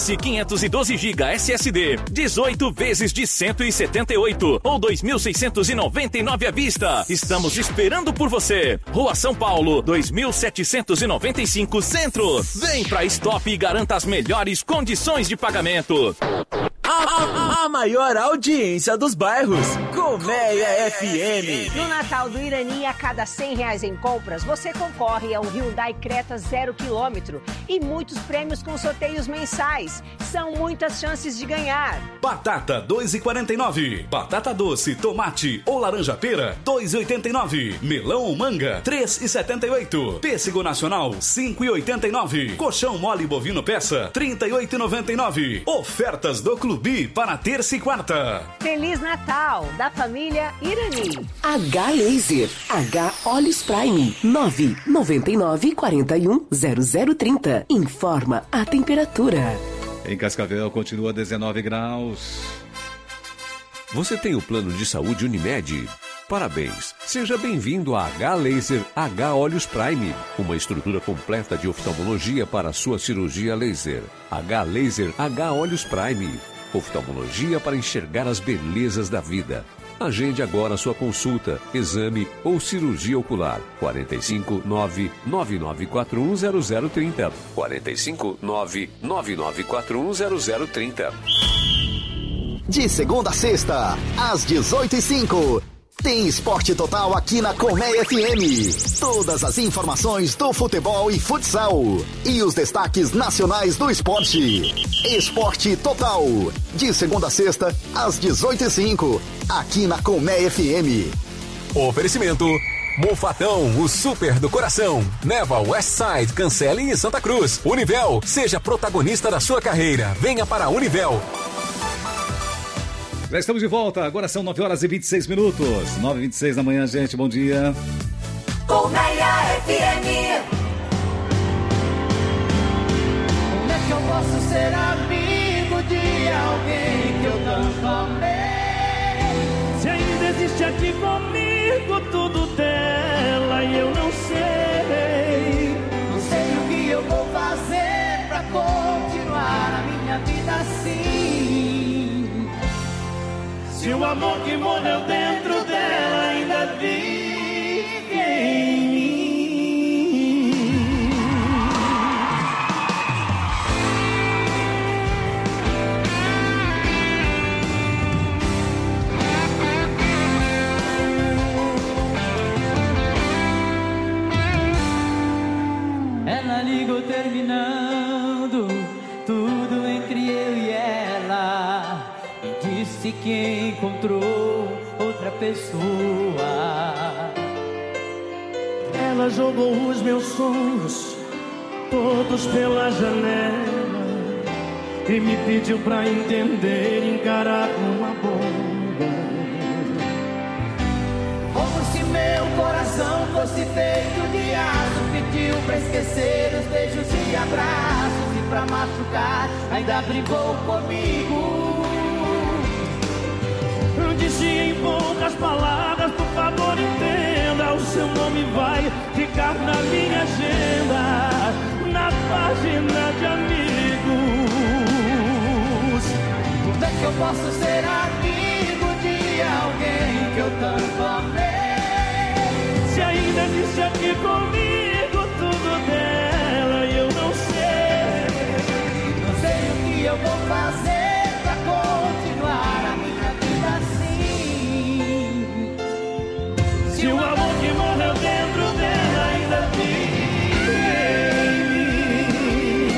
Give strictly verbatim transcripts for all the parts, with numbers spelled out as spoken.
quinhentos e doze gigabytes S S D, dezoito vezes de cento e setenta e oito ou dois mil seiscentos e noventa e nove à vista. Estamos esperando por você. Rua São Paulo, dois mil setecentos e noventa e cinco, Centro. Vem pra Stop e garanta as melhores condições de pagamento. A, a, a maior audiência dos bairros, Colmeia F M. No Natal do Irani, a cada cem reais em compras, você concorre a um Hyundai Creta zero quilômetro e muitos prêmios com sorteios mensais. São muitas chances de ganhar. Batata dois e quarenta e nove. Batata doce, tomate ou laranja pera dois e oitenta e nove. Melão ou manga três e setenta e oito. Pêssego nacional cinco e oitenta e nove. Colchão mole bovino peça trinta e oito e noventa e nove. Ofertas do Clube para terça e quarta. Feliz Natal da família Irani. H-Laser, H Olhos Prime, nove nove nove, quatro um, zero zero três zero. Informa a temperatura. Em Cascavel continua dezenove graus. Você tem o plano de saúde Unimed? Parabéns! Seja bem-vindo a H-Laser H Olhos Prime, uma estrutura completa de oftalmologia para a sua cirurgia laser. H-Laser H Olhos Prime, oftalmologia para enxergar as belezas da vida. Agende agora sua consulta, exame ou cirurgia ocular. quarenta e cinco, nove nove nove quatro um, zero zero três zero. quarenta e cinco, nove nove nove quatro um, zero zero três zero. De segunda a sexta, às dezoito e cinco. Tem Esporte Total aqui na Colmeia F M. Todas as informações do futebol e futsal. E os destaques nacionais do esporte. Esporte Total. De segunda a sexta, às dezoito e cinco. Aqui na Colmeia F M. Oferecimento Mofatão, o super do coração. Neva, Westside, Cancele e Santa Cruz. Univel, seja protagonista da sua carreira. Venha para a Univel. Já estamos de volta, agora são nove horas e vinte e seis minutos. nove e vinte e seis da manhã, gente, bom dia. Colmeia F M. Como é que eu posso ser amigo de alguém que eu tanto amei? Se ainda existe aqui comigo tudo dela e eu não sei. Não sei o que eu vou fazer pra continuar a minha vida assim. Se o amor que morreu dentro dela ainda vive em mim. Ela ligou terminando tudo entre eu e ela. Disse que encontrou outra pessoa. Ela jogou os meus sonhos todos pela janela e me pediu pra entender e encarar uma bomba. Como se meu coração fosse feito de aço. Pediu pra esquecer os beijos e abraços. E pra machucar ainda brincou comigo. Disse em poucas palavras, por favor entenda, o seu nome vai ficar na minha agenda, na página de amigos. Como é que eu posso ser amigo de alguém que eu tanto amei? Se ainda existe aqui comigo tudo dela e eu não sei. Não sei o que eu vou fazer pra continuar a minha vida assim. Se o amor que morreu dentro dela ainda vive em mim.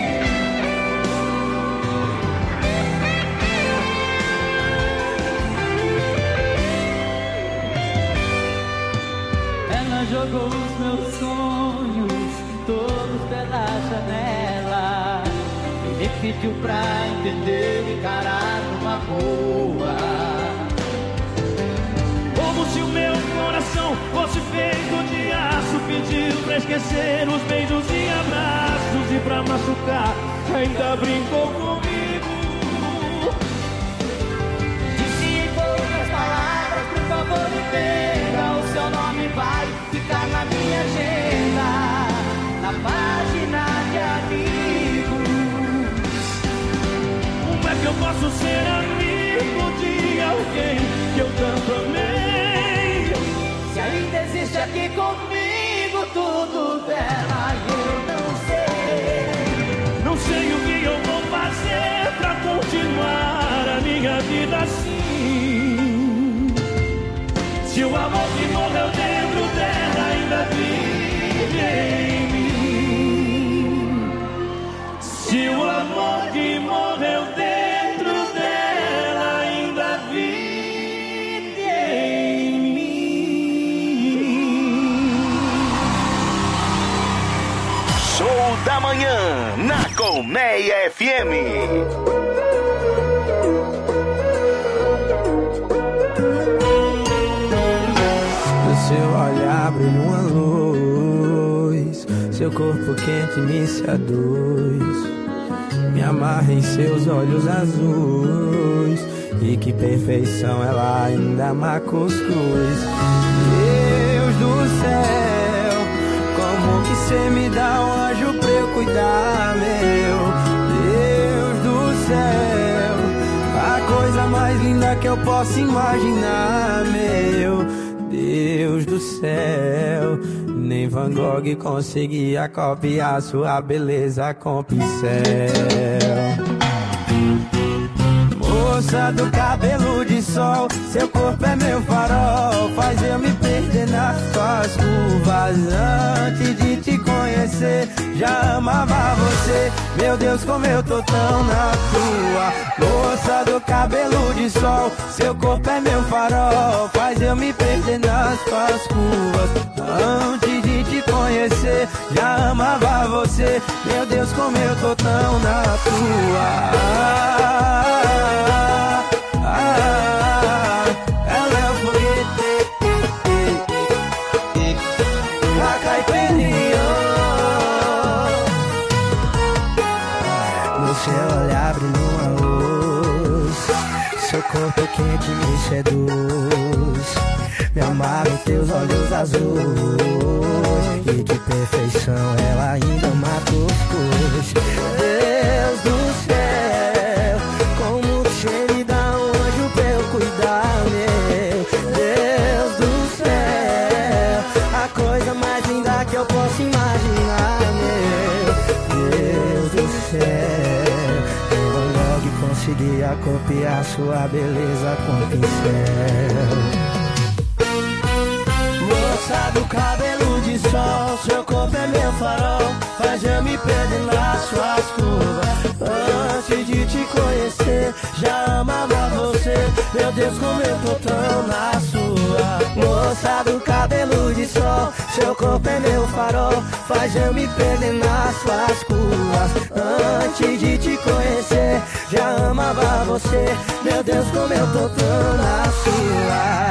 Ela jogou os meus sonhos todos pela janela e me pediu pra entender e encarar numa boa. Como se o meu coração fosse feito de aço. Pediu pra esquecer os beijos e abraços. E pra machucar ainda brincou comigo. Disse em poucas palavras, por favor entenda, o seu nome vai ficar na minha agenda, na página de amigos. eu posso ser amigo de alguém que eu tanto amei. Se ainda existe aqui comigo tudo dela, eu não sei. Não sei o que eu vou fazer pra continuar a minha vida assim. Se o amor que morreu dentro dela ainda vive em mim. Se o amor que morreu dentro dela ainda vive em mim. Show da manhã na Colmeia F M. Seu olhar brilha uma luz, seu corpo quente me seduz, me amarra em seus olhos azuis, e que perfeição ela ainda ama cuscuz. Deus do céu, como que cê me dá um anjo pra eu cuidar, meu Deus do céu, a coisa mais linda que eu posso imaginar, meu Deus do céu, nem Van Gogh conseguia copiar sua beleza com pincel. Moça do cabelo de sol, seu corpo é meu farol, faz eu me perder nas suas curvas. Antes de te conhecer, já amava você, meu Deus, como eu tô tão na tua. Moça do cabelo de sol, seu corpo é meu farol, faz eu me perder nas suas curvas. Antes de te conhecer, já amava você, meu Deus, como eu tô tão na tua. Ah, ela é o foguete, a caipirinha. No seu olhar brilha uma luz, seu corpo quente me seduz, me amarra em teus olhos azuis, e de perfeição ela ainda mata os cus. Deus do céu, como você me dá um anjo pra eu cuidar, meu Deus do céu, a coisa mais linda que eu posso imaginar, meu Deus do céu, nem Van Gogh conseguia copiar sua beleza com pincel. Moça do cabelo de sol, seu corpo é meu farol, faz eu me perder nas suas curvas. Antes de te conhecer, já amava você, meu Deus, como eu tô tão na sua. Moça do cabelo de sol, seu corpo é meu farol, faz eu me perder nas suas curvas. Antes de te conhecer, já amava você, meu Deus, como eu tô tão na sua.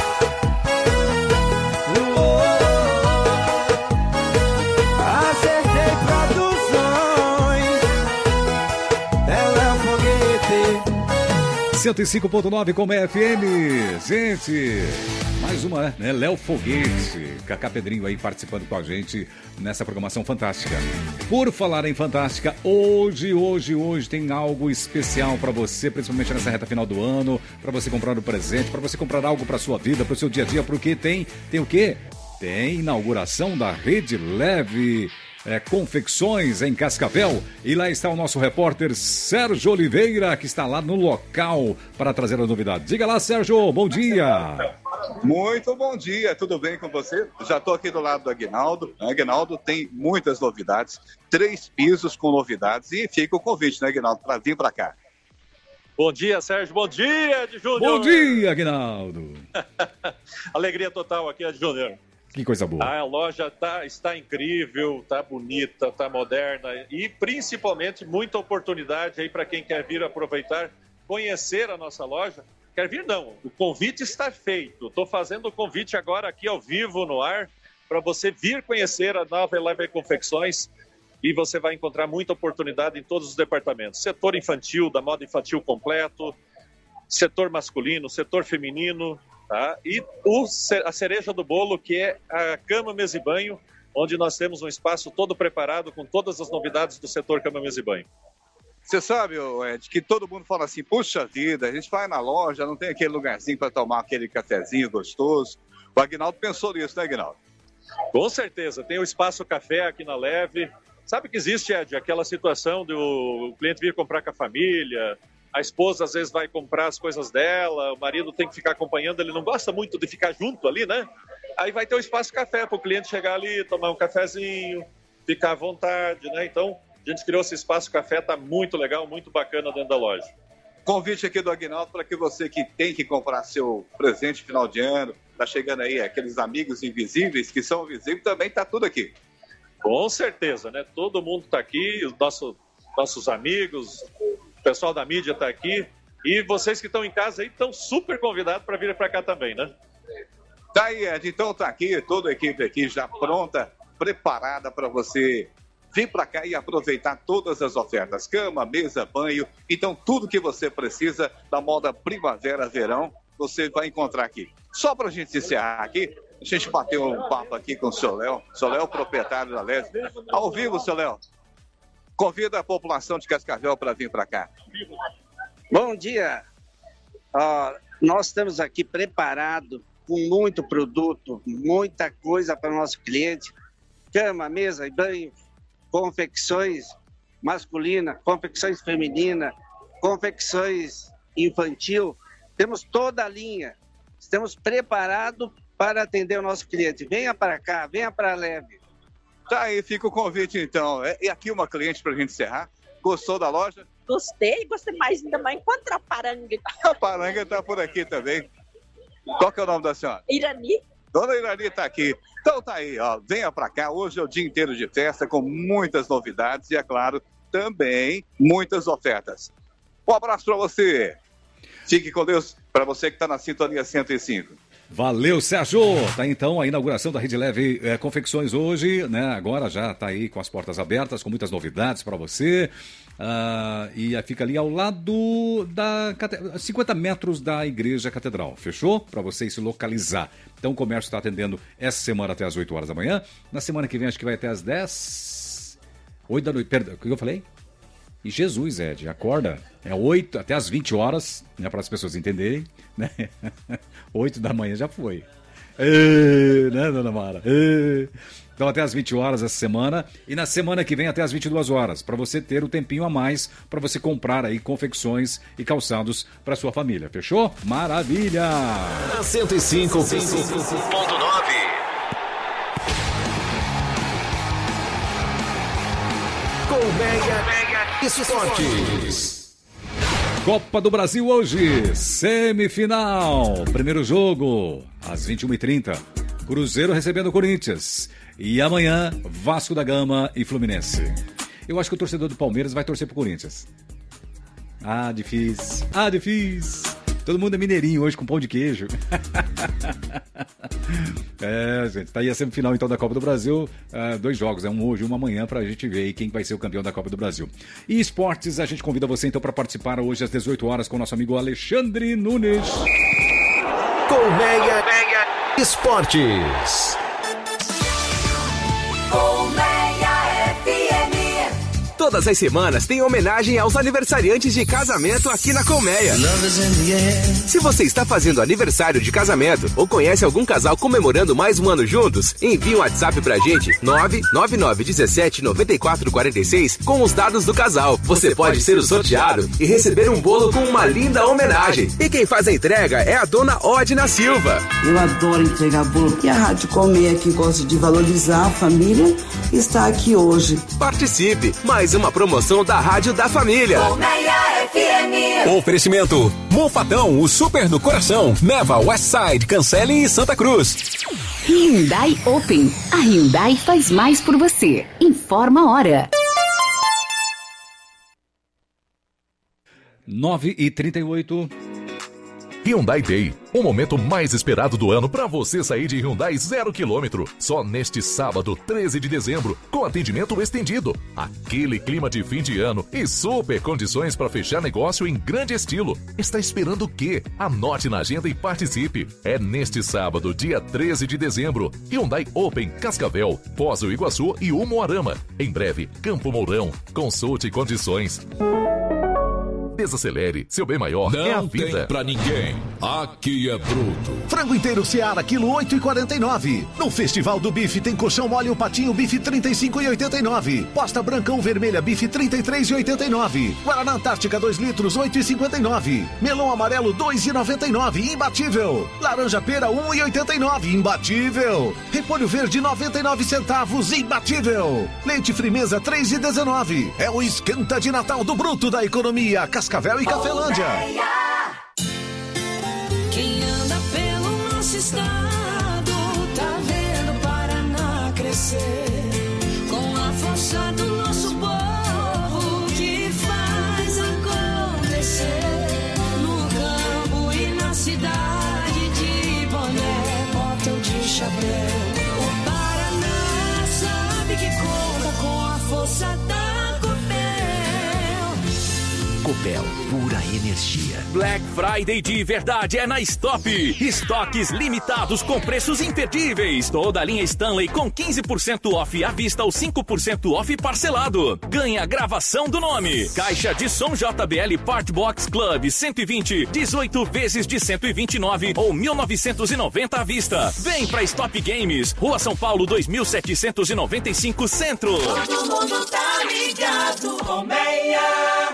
cento e cinco ponto nove como é F M. Gente, mais uma, né? Léo Foguete, Cacá Pedrinho aí participando com a gente nessa programação fantástica. Por falar em fantástica, hoje, hoje, hoje tem algo especial para você, principalmente nessa reta final do ano, para você comprar um presente, para você comprar algo para sua vida, para o seu dia a dia, porque tem, tem o quê? Tem inauguração da Rede Leve É, Confecções em Cascavel, e lá está o nosso repórter Sérgio Oliveira, que está lá no local para trazer a novidade. Diga lá, Sérgio, bom dia. Muito bom dia, tudo bem com você? Já estou aqui do lado do Aguinaldo. O Aguinaldo tem muitas novidades, três pisos com novidades, e fica o convite, né, Aguinaldo, para vir para cá. Bom dia, Sérgio, bom dia, Ed Júnior. Bom dia, Aguinaldo. Alegria total aqui, Ed Júnior. Que coisa boa. A loja tá, está incrível, tá bonita, tá moderna e principalmente muita oportunidade aí para quem quer vir aproveitar, conhecer a nossa loja. Quer vir? Não, o convite está feito. Estou fazendo o convite agora aqui ao vivo no ar para você vir conhecer a nova Eleve Confecções, e você vai encontrar muita oportunidade em todos os departamentos. Setor infantil, da moda infantil completo, setor masculino, setor feminino, tá? E o, a cereja do bolo, que é a cama, mesa e banho, onde nós temos um espaço todo preparado com todas as novidades do setor cama, mesa e banho. Você sabe, Ed, que todo mundo fala assim, puxa vida, a gente vai na loja, não tem aquele lugarzinho para tomar aquele cafezinho gostoso. O Aguinaldo pensou nisso, né, Aguinaldo? Com certeza, tem o Espaço Café aqui na Leve. Sabe que existe, Ed, aquela situação do cliente vir comprar com a família, a esposa às vezes vai comprar as coisas dela, o marido tem que ficar acompanhando, ele não gosta muito de ficar junto ali, né? Aí vai ter o Espaço Café para o cliente chegar ali, tomar um cafezinho, ficar à vontade, né? Então, a gente criou esse Espaço Café, está muito legal, muito bacana dentro da loja. Convite aqui do Aguinaldo para que você que tem que comprar seu presente final de ano, tá chegando aí aqueles amigos invisíveis que são visíveis, também está tudo aqui. Com certeza, né? Todo mundo está aqui, os nossos, nossos amigos, o pessoal da mídia está aqui. E vocês que estão em casa aí estão super convidados para vir para cá também, né? Tá aí, Ed. Então tá aqui, toda a equipe aqui já pronta, preparada para você vir para cá e aproveitar todas as ofertas. Cama, mesa, banho. Então tudo que você precisa da moda primavera-verão, você vai encontrar aqui. Só para a gente encerrar aqui, a gente bateu um papo aqui com o seu Léo. O seu Léo, proprietário da Leve. Ao vivo, seu Léo. Convida a população de Cascavel para vir para cá. Bom dia. Uh, nós estamos aqui preparados com muito produto, muita coisa para o nosso cliente. Cama, mesa e banho, confecções masculinas, confecções femininas, confecções infantil. Temos toda a linha. Estamos preparados para atender o nosso cliente. Venha para cá, venha para a Leve. Tá aí, fica o convite então. E aqui uma cliente para a gente encerrar. Gostou da loja? Gostei, gostei mais ainda mais. Encontra a Paranga. A Paranga está por aqui também. Qual que é o nome da senhora? Irani. Dona Irani está aqui. Então tá aí, ó. Venha para cá. Hoje é o dia inteiro de festa com muitas novidades e, é claro, também muitas ofertas. Um abraço para você. Fique com Deus. Para você que está na sintonia cento e cinco. Valeu, Sérgio! Tá então a inauguração da Rede Leve é, Confecções hoje, né? Agora já tá aí com as portas abertas, com muitas novidades para você. Uh, e fica ali ao lado da cinquenta metros da Igreja Catedral. Fechou? Para você se localizar. Então o comércio está atendendo essa semana até as oito horas da manhã. Na semana que vem acho que vai até as dez. oito da noite. Perdão, o que eu falei? E Jesus, Ed, acorda. É oito até as vinte horas, né, para as pessoas entenderem, né? oito da manhã já foi. É, né, dona Mara? É. Então até as vinte horas essa semana e na semana que vem até as vinte e duas horas, para você ter um tempinho a mais para você comprar aí confecções e calçados para sua família. Fechou? Maravilha! Na cento e cinco ponto nove. Colmeia Esportes. Copa do Brasil hoje, semifinal, primeiro jogo, às vinte e uma e trinta, Cruzeiro recebendo o Corinthians, e amanhã, Vasco da Gama e Fluminense. Eu acho que o torcedor do Palmeiras vai torcer pro Corinthians. Ah, difícil, ah, difícil, todo mundo é mineirinho hoje com pão de queijo. É, gente, tá aí a semifinal então da Copa do Brasil, uh, dois jogos, é um hoje e um amanhã pra gente ver aí quem vai ser o campeão da Copa do Brasil. E esportes, a gente convida você então para participar hoje às dezoito horas com o nosso amigo Alexandre Nunes. Colmeia Esportes. Todas as semanas tem homenagem aos aniversariantes de casamento aqui na Colmeia. Se você está fazendo aniversário de casamento ou conhece algum casal comemorando mais um ano juntos, envie um WhatsApp pra gente nove nove nove um sete nove quatro quatro seis com os dados do casal. Você pode ser o sorteado e receber um bolo com uma linda homenagem. E quem faz a entrega é a dona Odina Silva. Eu adoro entregar bolo e a Rádio Colmeia, que gosta de valorizar a família, está aqui hoje. Participe! Mais uma promoção da Rádio da Família. Colmeia F M. Oferecimento Mofatão, o super do coração. Neva, Westside, Cancele e Santa Cruz. Hyundai Open. A Hyundai faz mais por você. Informa a hora. nove e trinta e oito. Hyundai Day, o momento mais esperado do ano para você sair de Hyundai zero quilômetro. Só neste sábado, treze de dezembro, com atendimento estendido. Aquele clima de fim de ano e super condições para fechar negócio em grande estilo. Está esperando o quê? Anote na agenda e participe. É neste sábado, dia treze de dezembro. Hyundai Open, Cascavel, Foz do Iguaçu e Umuarama. Em breve, Campo Mourão. Consulte condições. Desacelere, seu bem maior Não é a vida. tem pra ninguém. Aqui é bruto. Frango inteiro Seara, quilo oito e quarenta e nove. No Festival do Bife tem colchão mole ou patinho bife trinta e cinco e oitenta e nove. Posta branca ou vermelha bife trinta e três e oitenta e nove. Guaraná Antártica dois litros oito e cinquenta e nove. Melão amarelo dois e noventa e nove, imbatível. Laranja pera um e oitenta e nove, imbatível. Repolho verde noventa e nove centavos, imbatível. Leite Frimeza três e dezenove. É o esquenta de Natal do bruto da economia. Cascavel e Cafelândia. Quem anda pelo nosso estado tá vendo o Paraná crescer com a força do nosso povo que faz acontecer no campo e na cidade de boné, bota de chapéu. O Paraná sabe que conta com a força da Copel, pura energia. Black Friday de verdade é na Stop. Estoques limitados com preços imperdíveis. Toda a linha Stanley com quinze por cento off à vista ou cinco por cento off parcelado. Ganha gravação do nome. Caixa de som J B L Part Box Club cento e vinte, dezoito vezes de cento e vinte e nove ou mil novecentos e noventa à vista. Vem pra Stop Games, Rua São Paulo dois mil setecentos e noventa e cinco Centro. Todo mundo tá ligado, Colmeia.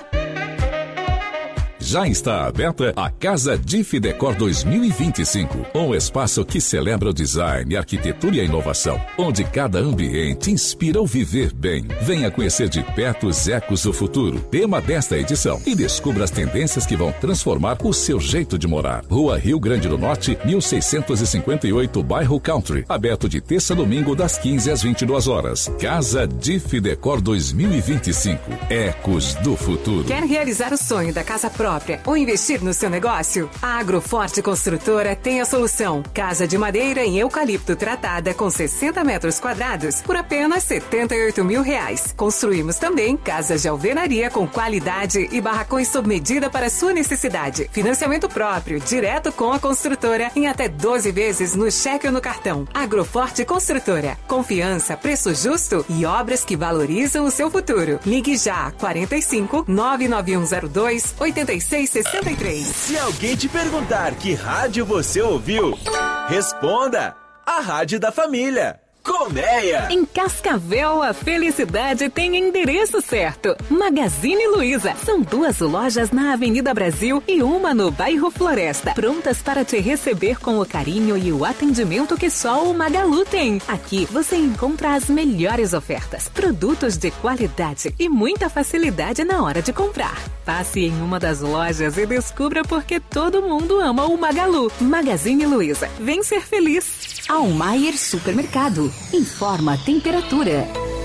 Já está aberta a Casa Diff Decor dois mil e vinte e cinco, um espaço que celebra o design, a arquitetura e a inovação, onde cada ambiente inspira o viver bem. Venha conhecer de perto os ecos do futuro, tema desta edição, e descubra as tendências que vão transformar o seu jeito de morar. Rua Rio Grande do Norte, mil seiscentos e cinquenta e oito, bairro Country, aberto de terça a domingo das quinze às vinte e duas horas. Casa Diff Decor dois mil e vinte e cinco, ecos do futuro. Quer realizar o sonho da casa própria ou investir no seu negócio? A Agroforte Construtora tem a solução. Casa de madeira em eucalipto tratada com sessenta metros quadrados por apenas setenta e oito mil reais. Construímos também casas de alvenaria com qualidade e barracões sob medida para sua necessidade. Financiamento próprio, direto com a construtora, em até doze vezes no cheque ou no cartão. Agroforte Construtora. Confiança, preço justo e obras que valorizam o seu futuro. Ligue já quarenta e cinco, nove nove um zero dois, oito seis sessenta e três. Se alguém te perguntar que rádio você ouviu, responda: a rádio da família. Colmeia. Em Cascavel, a felicidade tem endereço certo. Magazine Luiza. São duas lojas na Avenida Brasil e uma no bairro Floresta, prontas para te receber com o carinho e o atendimento que só o Magalu tem. Aqui você encontra as melhores ofertas, produtos de qualidade e muita facilidade na hora de comprar. Passe em uma das lojas e descubra por que todo mundo ama o Magalu. Magazine Luiza. Vem ser feliz. Almayer Supermercado. Informa a temperatura.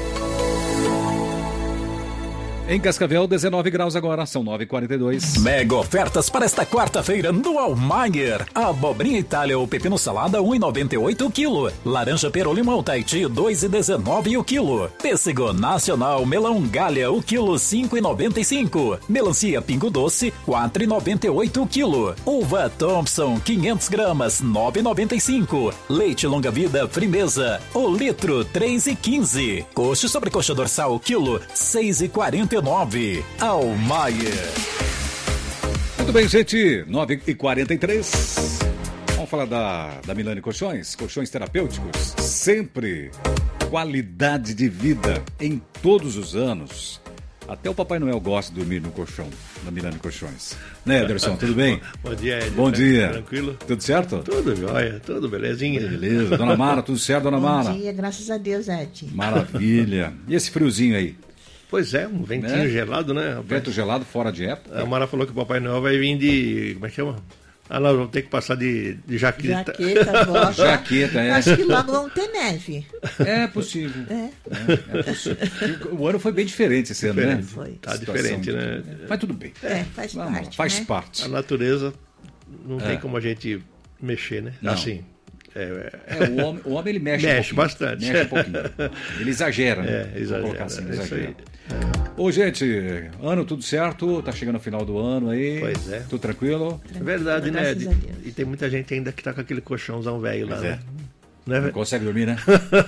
Em Cascavel, dezenove graus agora, são nove e quarenta e dois. Mega ofertas para esta quarta-feira no Almayer. Abobrinha Itália ou pepino salada um e noventa e oito o quilo. Laranja pera ou limão Tahiti dois e dezenove o quilo. Pêssego nacional melão Galha o quilo cinco e noventa e cinco. Melancia pingo doce quatro e noventa e oito o quilo. Uva Thompson quinhentas gramas nove e noventa e cinco. Leite longa vida Frimeza o litro três e quinze. Coxa sobre coxa dorsal quilo seis e quarenta e nove. Almayer. Muito bem, gente. nove e quarenta e três. Vamos falar da, da Milani Colchões. Colchões terapêuticos. Sempre qualidade de vida em todos os anos. Até o Papai Noel gosta de dormir no colchão, na Milani Colchões. Né, Ederson? Tudo bem? Bom dia, Ed. Bom dia. Tranquilo? Tudo certo? Tudo jóia, tudo belezinha. Beleza. Dona Mara, tudo certo, Dona Mara? Bom dia, graças a Deus, Ed. Maravilha. E esse friozinho aí? Pois é, um ventinho né? gelado, né? Rapaz? Vento gelado, fora de época. A Mara falou que o Papai Noel vai vir de... Como é que chama? Ah, nós vamos ter que passar de, de jaqueta. Jaqueta, bota. Jaqueta, é. Acho que logo vão ter neve. É possível. É. É, é possível. O ano foi bem diferente esse diferente. ano, né? Foi. Tá diferente, né? Mas tudo bem. É, faz Vamos, parte. Faz né? parte. A natureza não É. tem como a gente mexer, né? Não. Assim. É, É, o homem, o homem ele mexe, Mexe um pouquinho, bastante. Mexe um pouquinho. Ele exagera, né? É, Vou exagera, colocar assim, é ele isso exagera. aí. Ô, gente, ano tudo certo, tá chegando o final do ano aí. Pois é. Tudo tranquilo? É verdade, né? Graças E, a Deus. e tem muita gente ainda que tá com aquele colchãozão velho lá, Pois é. né? Não é, Não consegue dormir, né?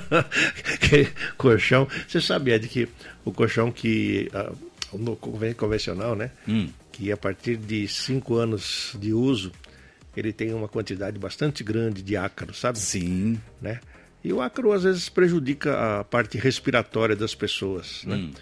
Aquele colchão. Você sabia de que o colchão que. ah, no conven- convencional, né? Hum. Que a partir de cinco anos de uso, ele tem uma quantidade bastante grande de ácaro, sabe? Sim. Né? E o ácaro às vezes prejudica a parte respiratória das pessoas, né? Hum.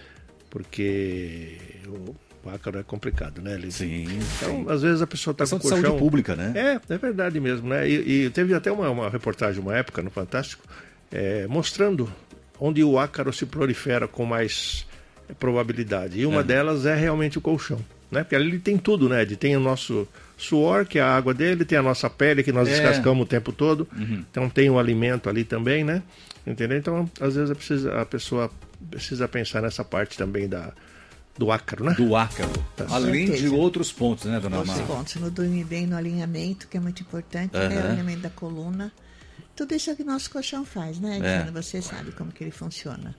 Porque o, o ácaro é complicado, né? Ele, Sim. Então, às vezes a pessoa está com Questão de colchão... saúde pública, né? É, é verdade mesmo, né? E, e teve até uma, uma reportagem, uma época, no Fantástico, é, mostrando onde o ácaro se prolifera com mais é, probabilidade. E uma É. delas é realmente o colchão, né? Porque ali ele tem tudo, né? Ele tem o nosso suor, que é a água dele, tem a nossa pele, que nós É. descascamos o tempo todo. Uhum. Então tem o alimento ali também, né? Entendeu? Então, às vezes, é preciso- a pessoa precisa pensar nessa parte também da, do ácaro, né? Do ácaro. Além de certeza. outros pontos, né, dona Outros Mara? pontos. No dormir bem, no alinhamento, que é muito importante, né? Aham. O alinhamento da coluna. Tudo isso é o que nosso colchão faz, né, É. Edino? Você sabe como que ele funciona.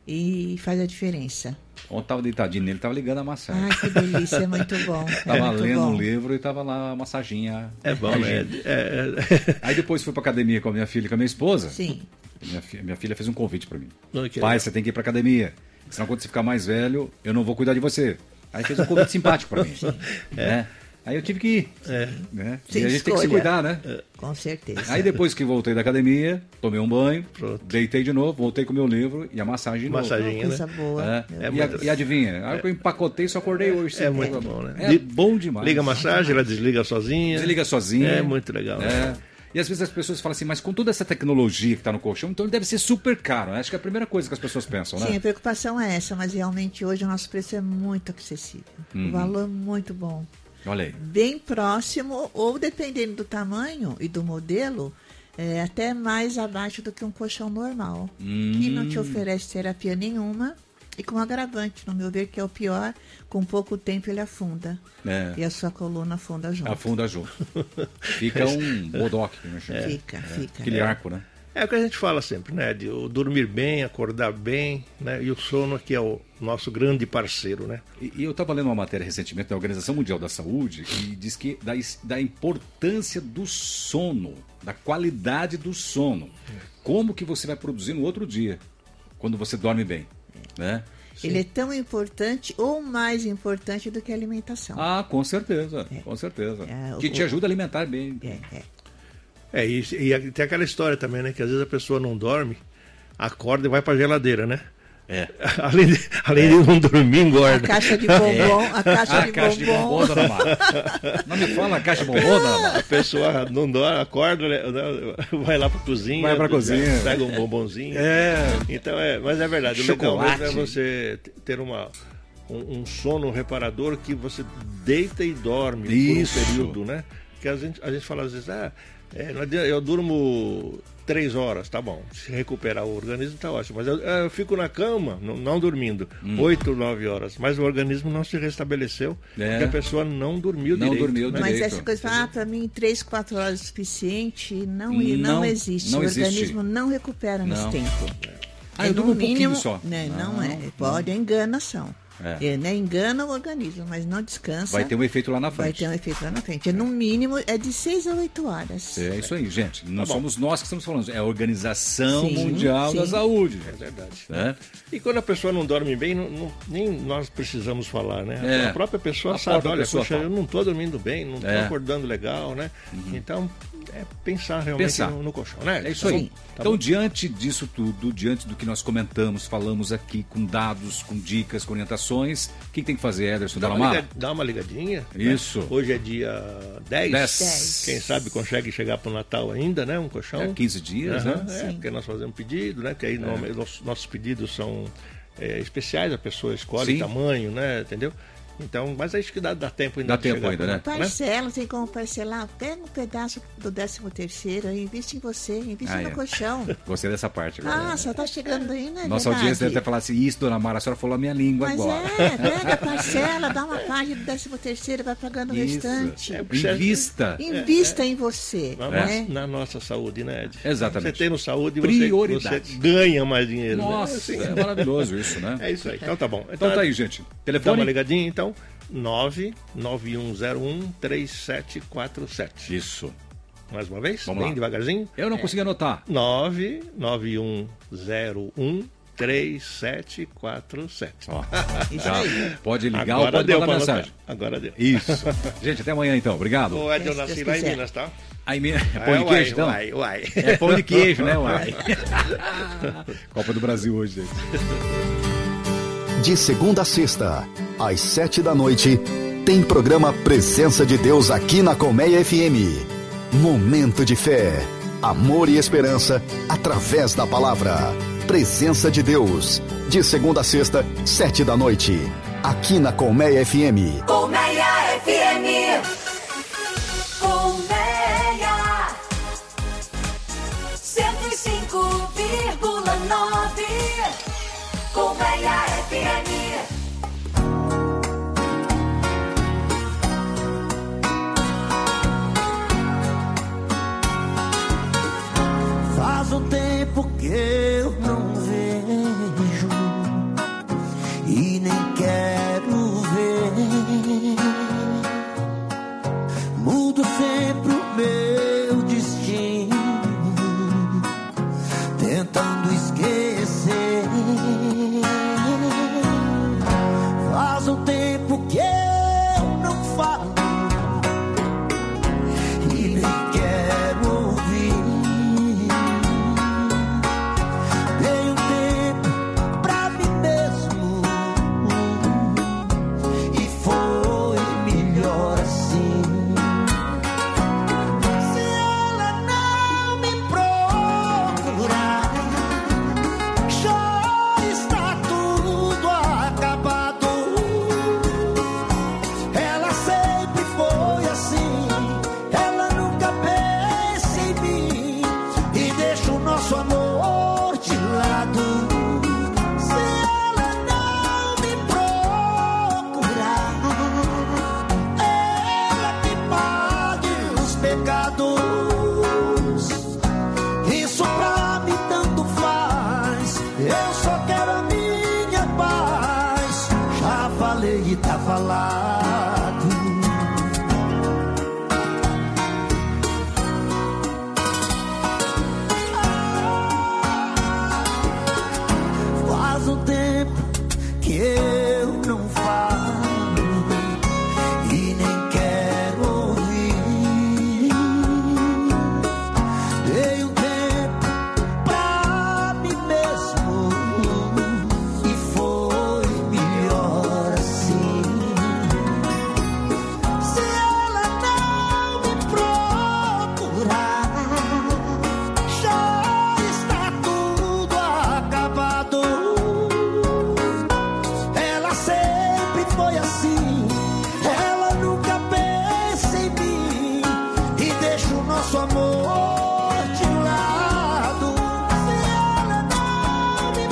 E faz a diferença. Ontem tava deitadinho nele, tava ligando a massagem. Ai, que delícia, é muito bom. É Tava muito lendo bom. um livro e tava lá a massaginha. É bom, né? agindo. É, Aí depois fui pra academia com a minha filha e com a minha esposa. Sim. Minha, fi- minha filha fez um convite pra mim. Olha que Pai, legal. você tem que ir pra academia. Senão quando você ficar mais velho, eu não vou cuidar de você. Aí fez um convite simpático pra mim. né? Aí eu tive que ir. Né? Sem E a gente tem que se escolha. cuidar, né? Com certeza. Aí depois que voltei da academia, tomei um banho, Pronto. deitei de novo, voltei com o meu livro e a massagem de novo. Massaginha, Coisa né? boa. É. meu É E, a- muito- e adivinha? A hora que eu empacotei, só acordei hoje. É muito bom, né? É Li- bom demais. Liga a massagem, ela desliga sozinha. Desliga sozinha. É muito legal. É. né? E às vezes as pessoas falam assim, mas com toda essa tecnologia que está no colchão, então ele deve ser super caro. Acho que é a primeira coisa que as pessoas pensam, Sim, né? a preocupação é essa, mas realmente hoje o nosso preço é muito acessível. Uhum. O valor é muito bom. Olha aí. Bem próximo, ou dependendo do tamanho e do modelo, é até mais abaixo do que um colchão normal. Que não te Hum. oferece terapia nenhuma. E com agravante, no meu ver, que é o pior, com pouco tempo ele afunda. É. E a sua coluna afunda junto. Afunda junto. Fica um bodoque. Né? Fica, É. fica. Aquele arco, né? É o que a gente fala sempre, né? De o dormir bem, acordar bem, né? E o sono que é o nosso grande parceiro, né? E, e eu estava lendo uma matéria recentemente da Organização Mundial da Saúde que diz que da, is- da importância do sono, da qualidade do sono. Como que você vai produzir no outro dia, quando você dorme bem, né? Ele é tão importante ou mais importante do que a alimentação. Ah, com certeza, com certeza. É, o- que te ajuda a alimentar bem. É, é. É, e, e tem aquela história também, né? Que às vezes a pessoa não dorme, acorda e vai pra geladeira, né? É. além de, além É. de não dormir, engorda. A caixa de bombom, a caixa a de caixa de bombom. bombom, dona Mara. Não me fala a caixa de bombom, dona Mara. A pessoa não dorme, acorda, né, vai lá pra cozinha. Vai pra cozinha. Pega um bombonzinho. É. Então é, mas é verdade. O legal Chocolate. mesmo é você t- ter uma, um, um sono reparador que você deita e dorme Isso. por um período, né? Porque a gente, a gente fala às vezes, ah, é, não adianta, eu durmo três horas, tá bom. Se recuperar o organismo, tá ótimo. Mas eu, eu fico na cama, não, não dormindo, Hum. oito, nove horas. Mas o organismo não se restabeleceu, É. porque a pessoa não dormiu Não direito. dormiu né? Mas direito. essa coisa, ah, para mim, três, quatro horas é suficiente, não, não, Não, existe. não o existe. organismo não recupera nesse Não. tempo. Ah, É eu no durmo um pouquinho mínimo, só. Né, não, Não, é. Pode, é enganação. É. É, né, engana o organismo, mas não descansa. Vai ter um efeito lá na Vai frente. ter um efeito lá na frente. É, no mínimo, é de seis a oito horas. É isso aí, gente. Não Tá bom. somos nós que estamos falando, é a Organização Sim, Mundial da sim. Saúde. É verdade. Né? E quando a pessoa não dorme bem, não- não- nem nós precisamos falar, né? É. A própria pessoa A sabe, própria olha, pessoa poxa, fala. eu não estou dormindo bem, não estou É. acordando legal, né? Então, é pensar realmente Pensar. No, no colchão, né? É isso Tá aí. bom? Tá Então, bom? diante disso tudo, diante do que nós comentamos, falamos aqui com dados, com dicas, com orientações, o que, que tem que fazer, Ederson? Dá Dá uma, uma liga- dá uma ligadinha. Isso. Né? Hoje é dia dez. Dez. Quem sabe consegue chegar para o Natal ainda, né? Um colchão. É, quinze dias, Aham, né? É, Sim. porque nós fazemos pedido, né? Que aí no- nossos, nossos pedidos são é, especiais, a pessoa escolhe Sim. tamanho, né? Entendeu? Então, mas acho que dá, dá tempo ainda. Dá tempo ainda, né? Parcela, tem como parcelar. Pega um pedaço do décimo terceiro e investe em você, investe Ah, no é. colchão. Gostei dessa parte agora. Ah, só tá chegando aí, né? Nossa audiência deve até falar assim, isso, dona Mara, a senhora falou a minha língua Mas agora. é, pega a parcela, dá uma parte do décimo terceiro, vai pagando o Isso. restante. É, Invista. Invista em você. Na, né? nossa, na nossa saúde, né, Ed? Exatamente. Você tendo saúde, você, Prioridade. você ganha mais dinheiro. Nossa, né? Assim. é maravilhoso isso, né? É isso aí. Então tá bom. Então tá aí, gente. Dá Telefone? uma ligadinha, então. nove nove um zero um três sete quatro sete. Isso. Mais uma vez? Vamos bem lá. devagarzinho. Eu não É. consegui anotar. nove nove um zero um três sete quatro sete. Ó, já pode ligar Agora ou pode deu mandar pra mensagem. anotar. Agora deu. Isso. Gente, até amanhã então. Obrigado. Ô, Ed, eu nasci lá em Minas, tá? Aí, Minas, Ah, pão de uai, queijo, então? uai, uai. É pão de queijo, né, uai? Copa do Brasil hoje, gente. De segunda a sexta, às sete da noite, tem programa Presença de Deus aqui na Colmeia F M. Momento de fé, amor e esperança através da palavra. Presença de Deus, de segunda a sexta, sete da noite, aqui na Colmeia F M. Colmeia F M. Colmeia. cento e cinco vírgula nove. Colmeia F M. Faz um tempo que eu não vejo e nem quero ver. Mudo sempre o meu destino, tentando esquecer. Faz um tempo que eu não falo e nem quero ouvir. Dei um tempo pra mim mesmo e foi melhor assim. Se ela não me procurar, já está tudo acabado. Ela sempre foi assim, ela nunca pensa em mim e deixa o nosso amor de lado. Se ela não me procurar, ela que pague os pecados. Isso pra mim tanto faz, eu só quero a minha paz. Já falei e tá falado. Faz um tempo que eu não falo e nem quero ouvir. Dei um tempo pra mim mesmo e foi melhor assim. Se ela não me procurar, já está tudo acabado. Ela sempre foi assim, ela nunca pensa em mim e deixa o nosso amor de lado. Se ela não me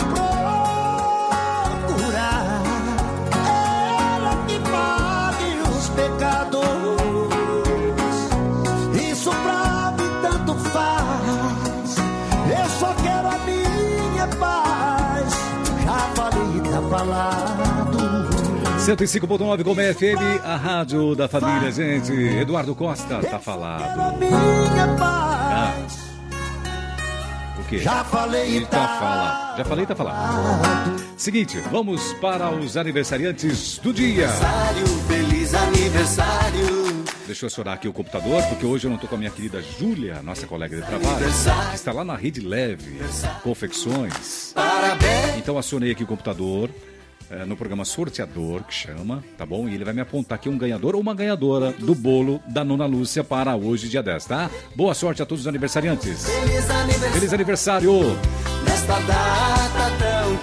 procurar, ela que pague os pecados. Isso pra mim tanto faz, eu só quero a minha paz. Já falei e tá falado. cento e cinco ponto nove Colmeia F M, a rádio da família, gente. Eduardo Costa, tá falado. Minha Ah, paz. o quê? Já falei e tá falado. Já falei e tá falado. Seguinte, vamos para os aniversariantes do dia. Feliz aniversário. Deixa eu acionar aqui o computador, porque hoje eu não tô com a minha querida Júlia, nossa colega de trabalho. Está lá na Rede Leve, Confecções. Parabéns. Então acionei aqui o computador, é, no programa Sorteador, que chama, tá bom? E ele vai me apontar aqui um ganhador ou uma ganhadora do bolo da Nona Lúcia para hoje, dia dez, tá? Boa sorte a todos os aniversariantes. Feliz aniversário. Feliz aniversário! Nesta data tão querida.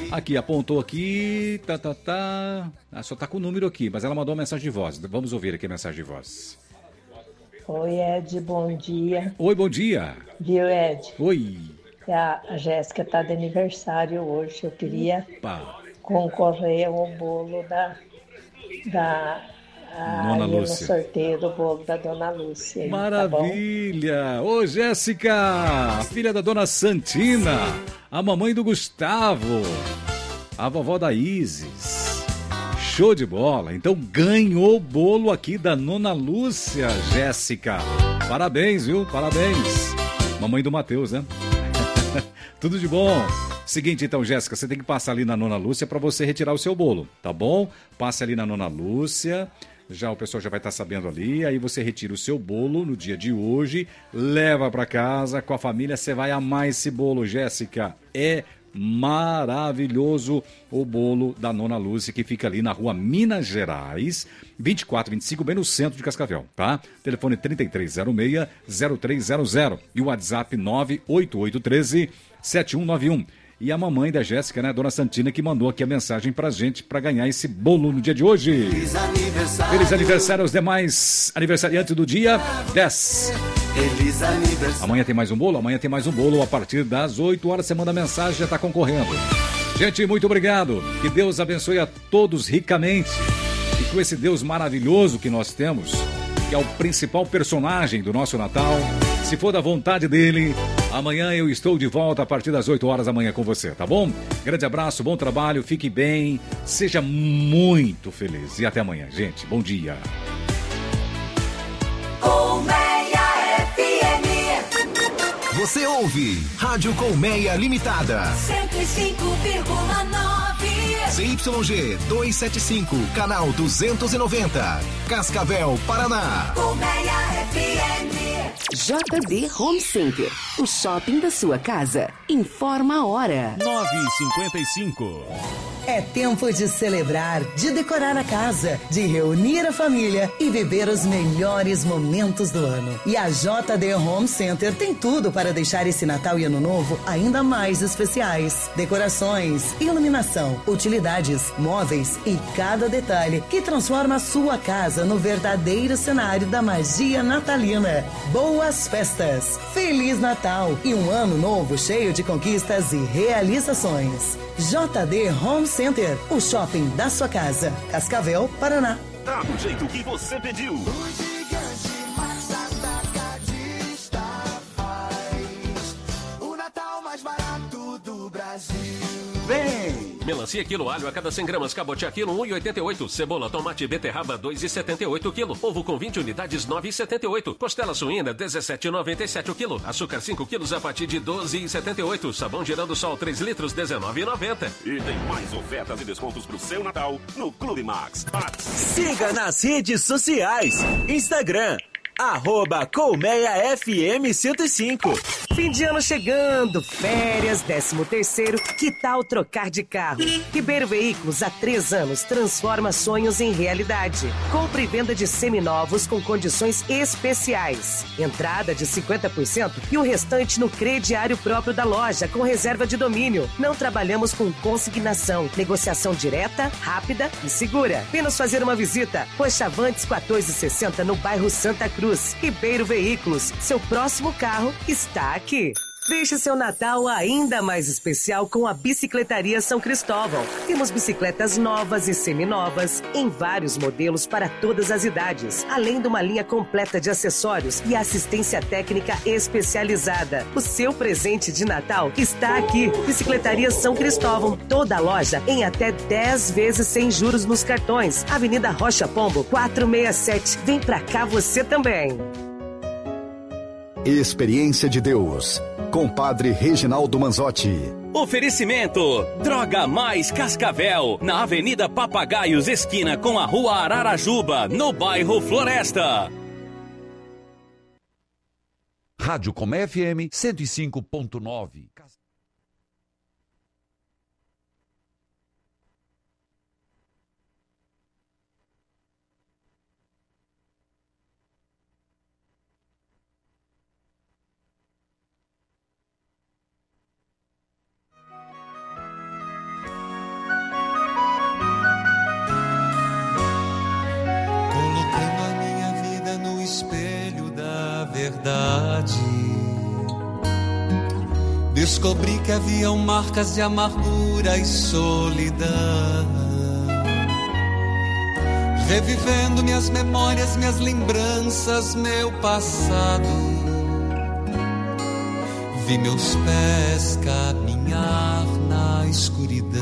Aqui, apontou aqui, tá, tá, tá. Ah, só tá com o número aqui, mas ela mandou uma mensagem de voz. Vamos ouvir aqui a mensagem de voz. Oi, Ed, bom dia. Oi, bom dia. Viu, Ed? Oi. A, a Jéssica tá de aniversário hoje. Eu queria Pá. concorrer ao bolo da... da Dona aí no Lúcia. sorteio do bolo da Dona Lúcia. Tá bom? Maravilha! Ô, Jéssica, a filha da Dona Santina, a mamãe do Gustavo, a vovó da Isis. Show de bola! Então ganhou o bolo aqui da Nona Lúcia, Jéssica. Parabéns, viu? Parabéns. Mamãe do Matheus, né? Tudo de bom. Seguinte, então, Jéssica, você tem que passar ali na Nona Lúcia para você retirar o seu bolo, tá bom? Passe ali na Nona Lúcia. Já o pessoal já vai estar sabendo ali, aí você retira o seu bolo no dia de hoje, leva para casa com a família, você vai amar esse bolo, Jéssica. É maravilhoso o bolo da Nona Lúcia, que fica ali na rua Minas Gerais, vinte e quatro vinte e cinco, bem no centro de Cascavel, tá? Telefone trinta e três zero seis, zero três zero zero e o WhatsApp nove oito oito um três, sete um nove um. E a mamãe da Jéssica, né, a Dona Santina, que mandou aqui a mensagem pra gente pra ganhar esse bolo no dia de hoje. Feliz aniversário. Feliz aniversário aos demais aniversariantes do dia dez. Feliz aniversário. Amanhã tem mais um bolo? Amanhã tem mais um bolo a partir das oito horas. Você manda mensagem, já tá concorrendo. Gente, muito obrigado. Que Deus abençoe a todos ricamente. E com esse Deus maravilhoso que nós temos, que é o principal personagem do nosso Natal, se for da vontade dele, amanhã eu estou de volta a partir das oito horas da manhã com você, tá bom? Grande abraço, bom trabalho, fique bem, seja muito feliz. E até amanhã, gente. Bom dia. Colmeia F M. Você ouve Rádio Colmeia Limitada. cento e cinco vírgula nove. C Y G duzentos e setenta e cinco, canal duzentos e noventa. Cascavel, Paraná. Colmeia F M. J D Home Center, o shopping da sua casa. Informa a hora. nove e cinquenta e cinco. É tempo de celebrar, de decorar a casa, de reunir a família e viver os melhores momentos do ano. E a J D Home Center tem tudo para deixar esse Natal e Ano Novo ainda mais especiais. Decorações, iluminação, utilidades, móveis e cada detalhe que transforma a sua casa no verdadeiro cenário da magia natalina. Boas festas, Feliz Natal e um ano novo cheio de conquistas e realizações. J D Home Center, o shopping da sua casa. Cascavel, Paraná. Tá do jeito que você pediu. O gigante mais atacadista faz o Natal mais barato do Brasil. Vem! Melancia quilo, alho a cada cem gramas, cabotiá quilo, um e oitenta e oito. Cebola, tomate e beterraba, dois e setenta e oito quilo. Ovo com vinte unidades, nove e setenta e oito. Costela suína, dezessete e noventa e sete o quilo. Açúcar cinco quilos a partir de doze e setenta e oito. Sabão Girando Sol três litros, dezenove e noventa. E tem mais ofertas e descontos pro seu Natal no Clube Max. Siga nas redes sociais. Instagram, arroba Colmeia F M cento e cinco. Fim de ano chegando, férias, décimo terceiro, que tal trocar de carro? Ribeiro Veículos, há três anos, transforma sonhos em realidade. Compra e venda de seminovos com condições especiais. Entrada de cinquenta por cento e o restante no crediário próprio da loja, com reserva de domínio. Não trabalhamos com consignação, negociação direta, rápida e segura. Vem nos fazer uma visita. Rua Chavantes quatorze sessenta, no bairro Santa Cruz. Ribeiro Veículos, seu próximo carro está aqui. Deixe seu Natal ainda mais especial com a Bicicletaria São Cristóvão. Temos bicicletas novas e seminovas em vários modelos para todas as idades, além de uma linha completa de acessórios e assistência técnica especializada. O seu presente de Natal está aqui. Bicicletaria São Cristóvão, toda a loja em até dez vezes sem juros nos cartões. Avenida Rocha Pombo, quatrocentos e sessenta e sete. Vem pra cá você também. Experiência de Deus, com Padre Reginaldo Manzotti. Oferecimento Droga Mais Cascavel, na Avenida Papagaios, esquina com a Rua Ararajuba, no bairro Floresta. Rádio Colmeia F M cento e cinco ponto nove. descobri que haviam marcas de amargura e solidão, revivendo minhas memórias, minhas lembranças, meu passado. Vi meus pés caminhar na escuridão,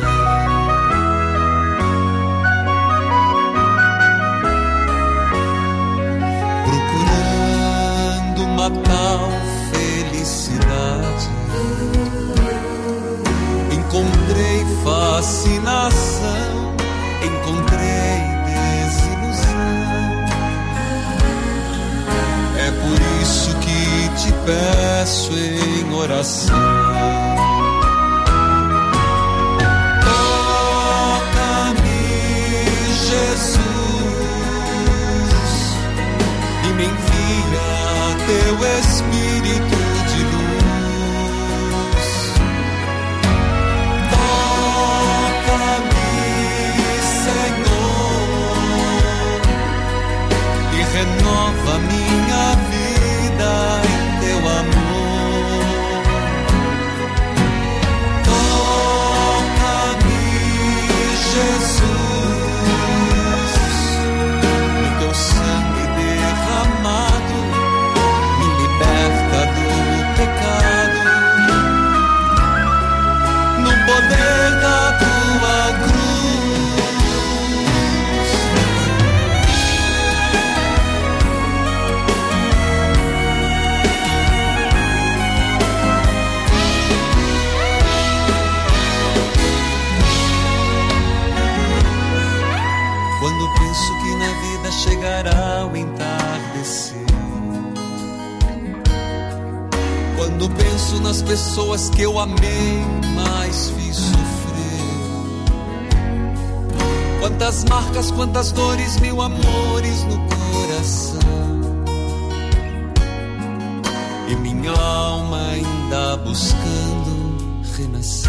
procurando uma tal felicidade. Encontrei fascinação, encontrei desilusão. É por isso que te peço em oração. Toca-me, Jesus, e me envia teu Espírito de luz. Toca-me, Senhor, e renova minha vida em teu amor. Toca-me, Jesus, no teu sangue derramado, me liberta do pecado, no poder da tua cruz. Quando penso que na vida chegará o entardecer, quando penso nas pessoas que eu amei, mas fiz sofrer, quantas marcas, quantas dores, mil amores no coração, e minha alma ainda buscando renascer.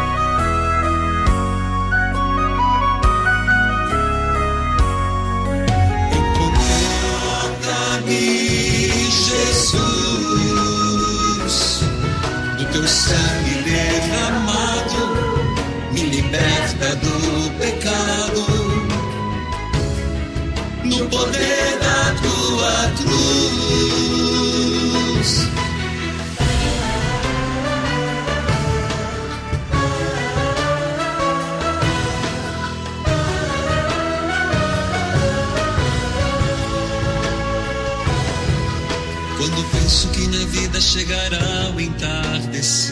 Jesus, do teu sangue derramado, me liberta do pecado, no poder da tua cruz. Quando penso que na vida chegará o entardecer,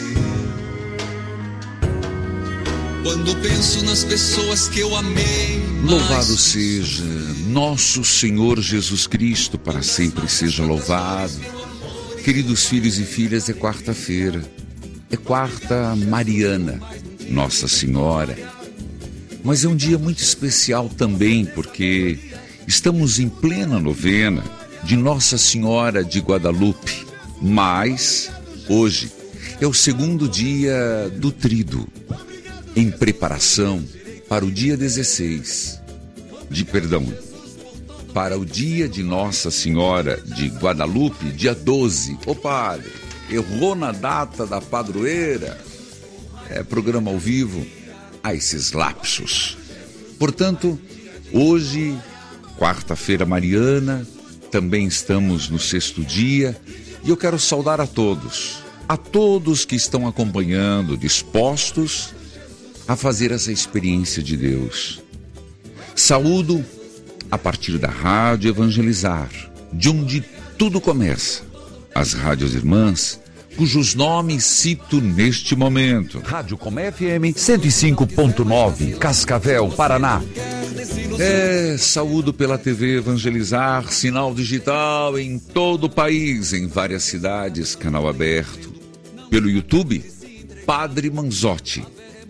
quando penso nas pessoas que eu amei, louvado seja nosso Senhor Jesus Cristo, para sempre seja louvado. Queridos filhos e filhas, é quarta-feira, é quarta mariana, Nossa Senhora, mas é um dia muito especial também, porque estamos em plena novena de Nossa Senhora de Guadalupe, mas hoje é o segundo dia do Tríduo, em preparação para o dia dezesseis, de perdão, para o dia de Nossa Senhora de Guadalupe, dia doze. Ô padre, errou na data da padroeira. É programa ao vivo, há esses lapsos. Portanto, hoje, quarta-feira mariana, também estamos no sexto dia, e eu quero saudar a todos, a todos que estão acompanhando, dispostos a fazer essa experiência de Deus. Saúdo a partir da Rádio Evangelizar, de onde tudo começa, as rádios irmãs, cujos nomes cito neste momento. Rádio Com F M cento e cinco ponto nove, Cascavel, Paraná. É, saúdo pela T V Evangelizar, sinal digital em todo o país, em várias cidades, canal aberto. Pelo YouTube, Padre Manzotti.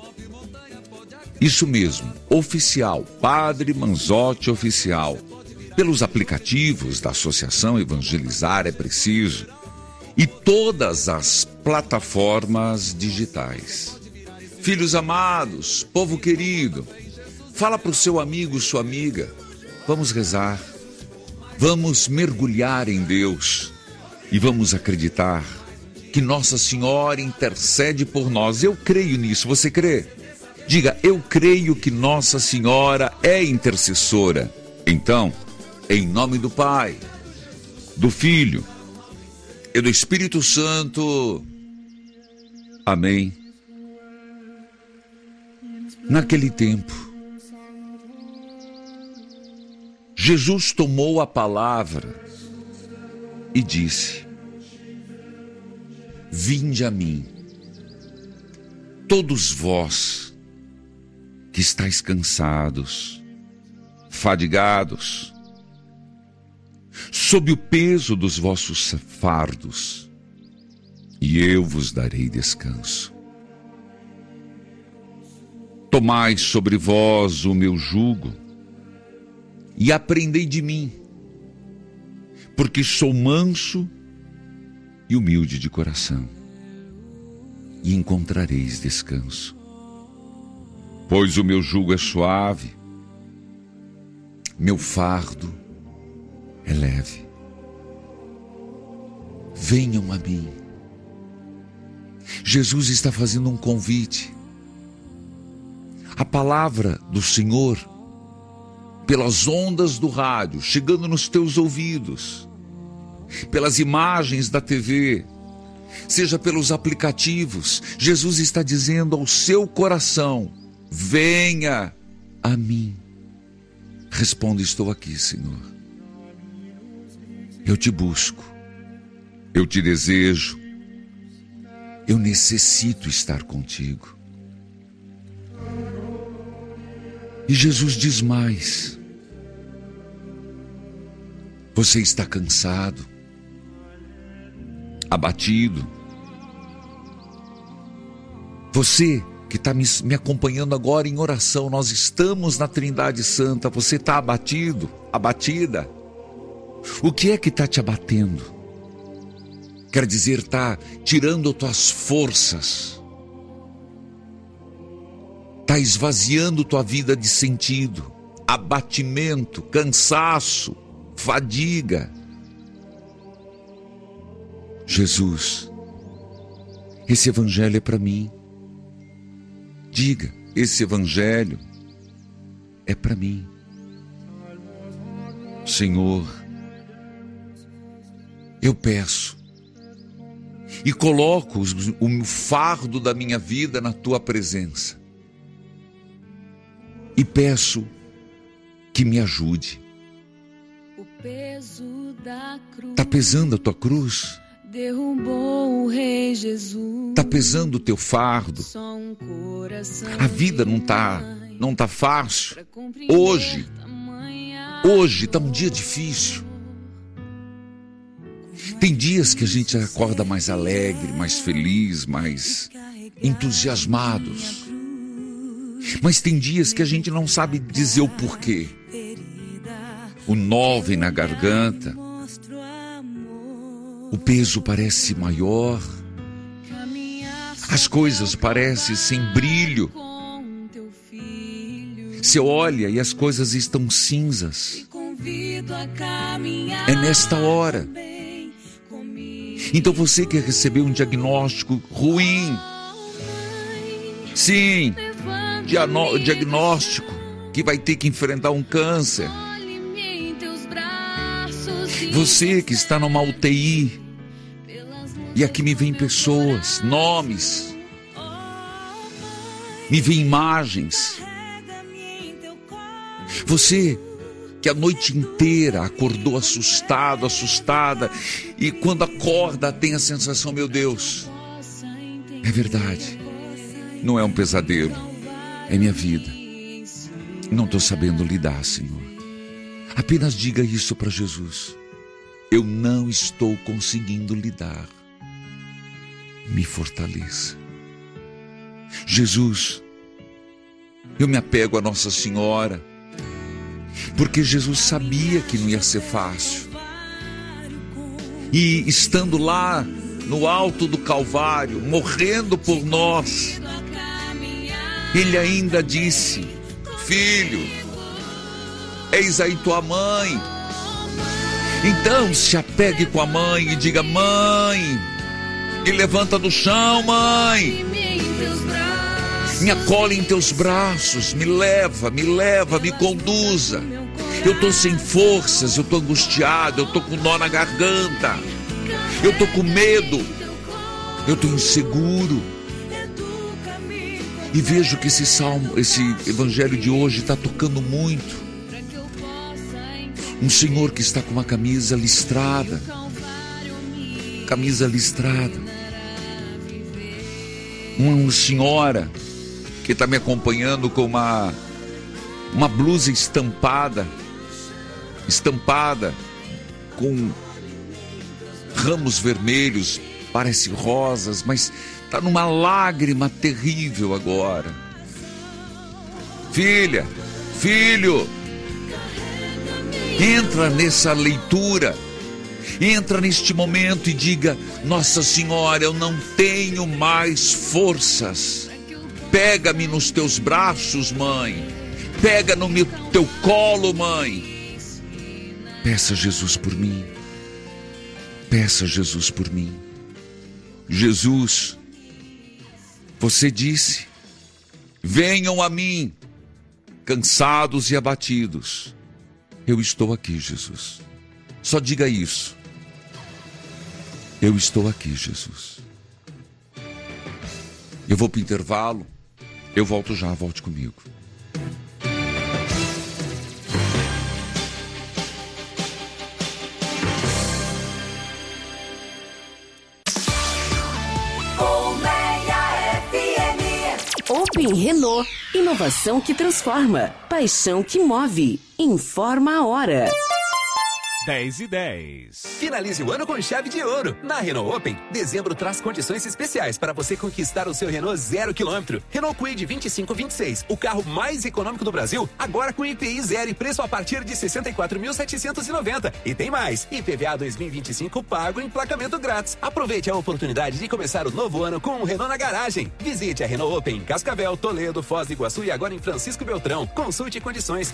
Isso mesmo, oficial, Padre Manzotti Oficial. Pelos aplicativos da Associação Evangelizar é Preciso. E todas as plataformas digitais. Filhos amados, povo querido, fala para o seu amigo, sua amiga, vamos rezar, vamos mergulhar em Deus e vamos acreditar que que Nossa Senhora intercede por nós. Eu creio nisso, você crê? Diga, eu creio que Nossa Senhora é intercessora. Então, em nome do Pai, do Filho e do Espírito Santo. Amém. Naquele tempo, Jesus tomou a palavra e disse: vinde a mim, todos vós que estáis cansados, fadigados, sob o peso dos vossos fardos, e eu vos darei descanso. Tomai sobre vós o meu jugo e aprendei de mim, porque sou manso e humilde de coração, e encontrareis descanso. Pois o meu jugo é suave, meu fardo é leve. Venham a mim. Jesus está fazendo um convite. A palavra do Senhor, pelas ondas do rádio, chegando nos teus ouvidos, pelas imagens da T V, seja pelos aplicativos, Jesus está dizendo ao seu coração: venha a mim. Responda: estou aqui, Senhor. Eu te busco, eu te desejo, eu necessito estar contigo. E Jesus diz mais: você está cansado, abatido. Você que está me, me acompanhando agora em oração, nós estamos na Trindade Santa. Você está abatido, abatida. O que é que está te abatendo? Quer dizer, está tirando tuas forças, está esvaziando tua vida de sentido, abatimento, cansaço, fadiga. Jesus, esse evangelho é para mim. Diga, esse evangelho é para mim. Senhor, eu peço e coloco o fardo da minha vida na tua presença. E peço que me ajude. Está pesando a tua cruz? Derrubou o Rei Jesus. Está pesando o teu fardo? A vida não está não tá fácil. Hoje, hoje está um dia difícil. Tem dias que a gente acorda mais alegre, mais feliz, mais entusiasmados. Mas tem dias que a gente não sabe dizer o porquê. O nó vem na garganta. O peso parece maior. As coisas parecem sem brilho. Você olha e as coisas estão cinzas. É nesta hora. Então você que recebeu um diagnóstico ruim, sim, diano- diagnóstico que vai ter que enfrentar um câncer. Você que está numa U T I, e aqui me vêm pessoas, nomes, me vêm imagens. Você que a noite inteira acordou assustado, assustada, e quando acorda tem a sensação: meu Deus, é verdade, não é um pesadelo, é minha vida. Não estou sabendo lidar, Senhor. Apenas diga isso para Jesus: eu não estou conseguindo lidar. Me fortaleça. Jesus, eu me apego a Nossa Senhora, porque Jesus sabia que não ia ser fácil. E estando lá no alto do Calvário, morrendo por nós, Ele ainda disse: filho, eis aí tua mãe. Então se apegue com a mãe e diga: mãe, Me levanta do chão, mãe. Me acolhe em teus braços. Me leva, me leva, me conduza. Eu tô sem forças, eu tô angustiado, eu tô com nó na garganta. Eu tô com medo. Eu tô inseguro. E vejo que esse salmo, esse evangelho de hoje está tocando muito. Um senhor que está com uma camisa listrada. Camisa listrada. Uma senhora que está me acompanhando com uma, uma blusa estampada. Estampada com ramos vermelhos, parece rosas, mas está numa lágrima terrível agora. Filha, filho, entra nessa leitura, entra neste momento e diga: Nossa Senhora, eu não tenho mais forças. Pega-me nos teus braços, mãe. Pega no meu, teu colo, mãe. Peça Jesus por mim. Peça Jesus por mim. Jesus, você disse: venham a mim, cansados e abatidos. Eu estou aqui, Jesus. Só diga isso. Eu estou aqui, Jesus. Eu vou para o intervalo. Eu volto já, volte comigo. Open Renault. Inovação que transforma. Paixão que move. Informa a hora. dez e dez. Finalize o ano com chave de ouro. Na Renault Open, dezembro traz condições especiais para você conquistar o seu Renault zero quilômetro. Renault Kwid vinte e cinco vinte e seis, o carro mais econômico do Brasil, agora com I P I zero e preço a partir de sessenta e quatro mil setecentos e noventa. E tem mais, I P V A dois mil e vinte e cinco pago e emplacamento grátis. Aproveite a oportunidade de começar o novo ano com um Renault na garagem. Visite a Renault Open em Cascavel, Toledo, Foz do Iguaçu e agora em Francisco Beltrão. Consulte condições.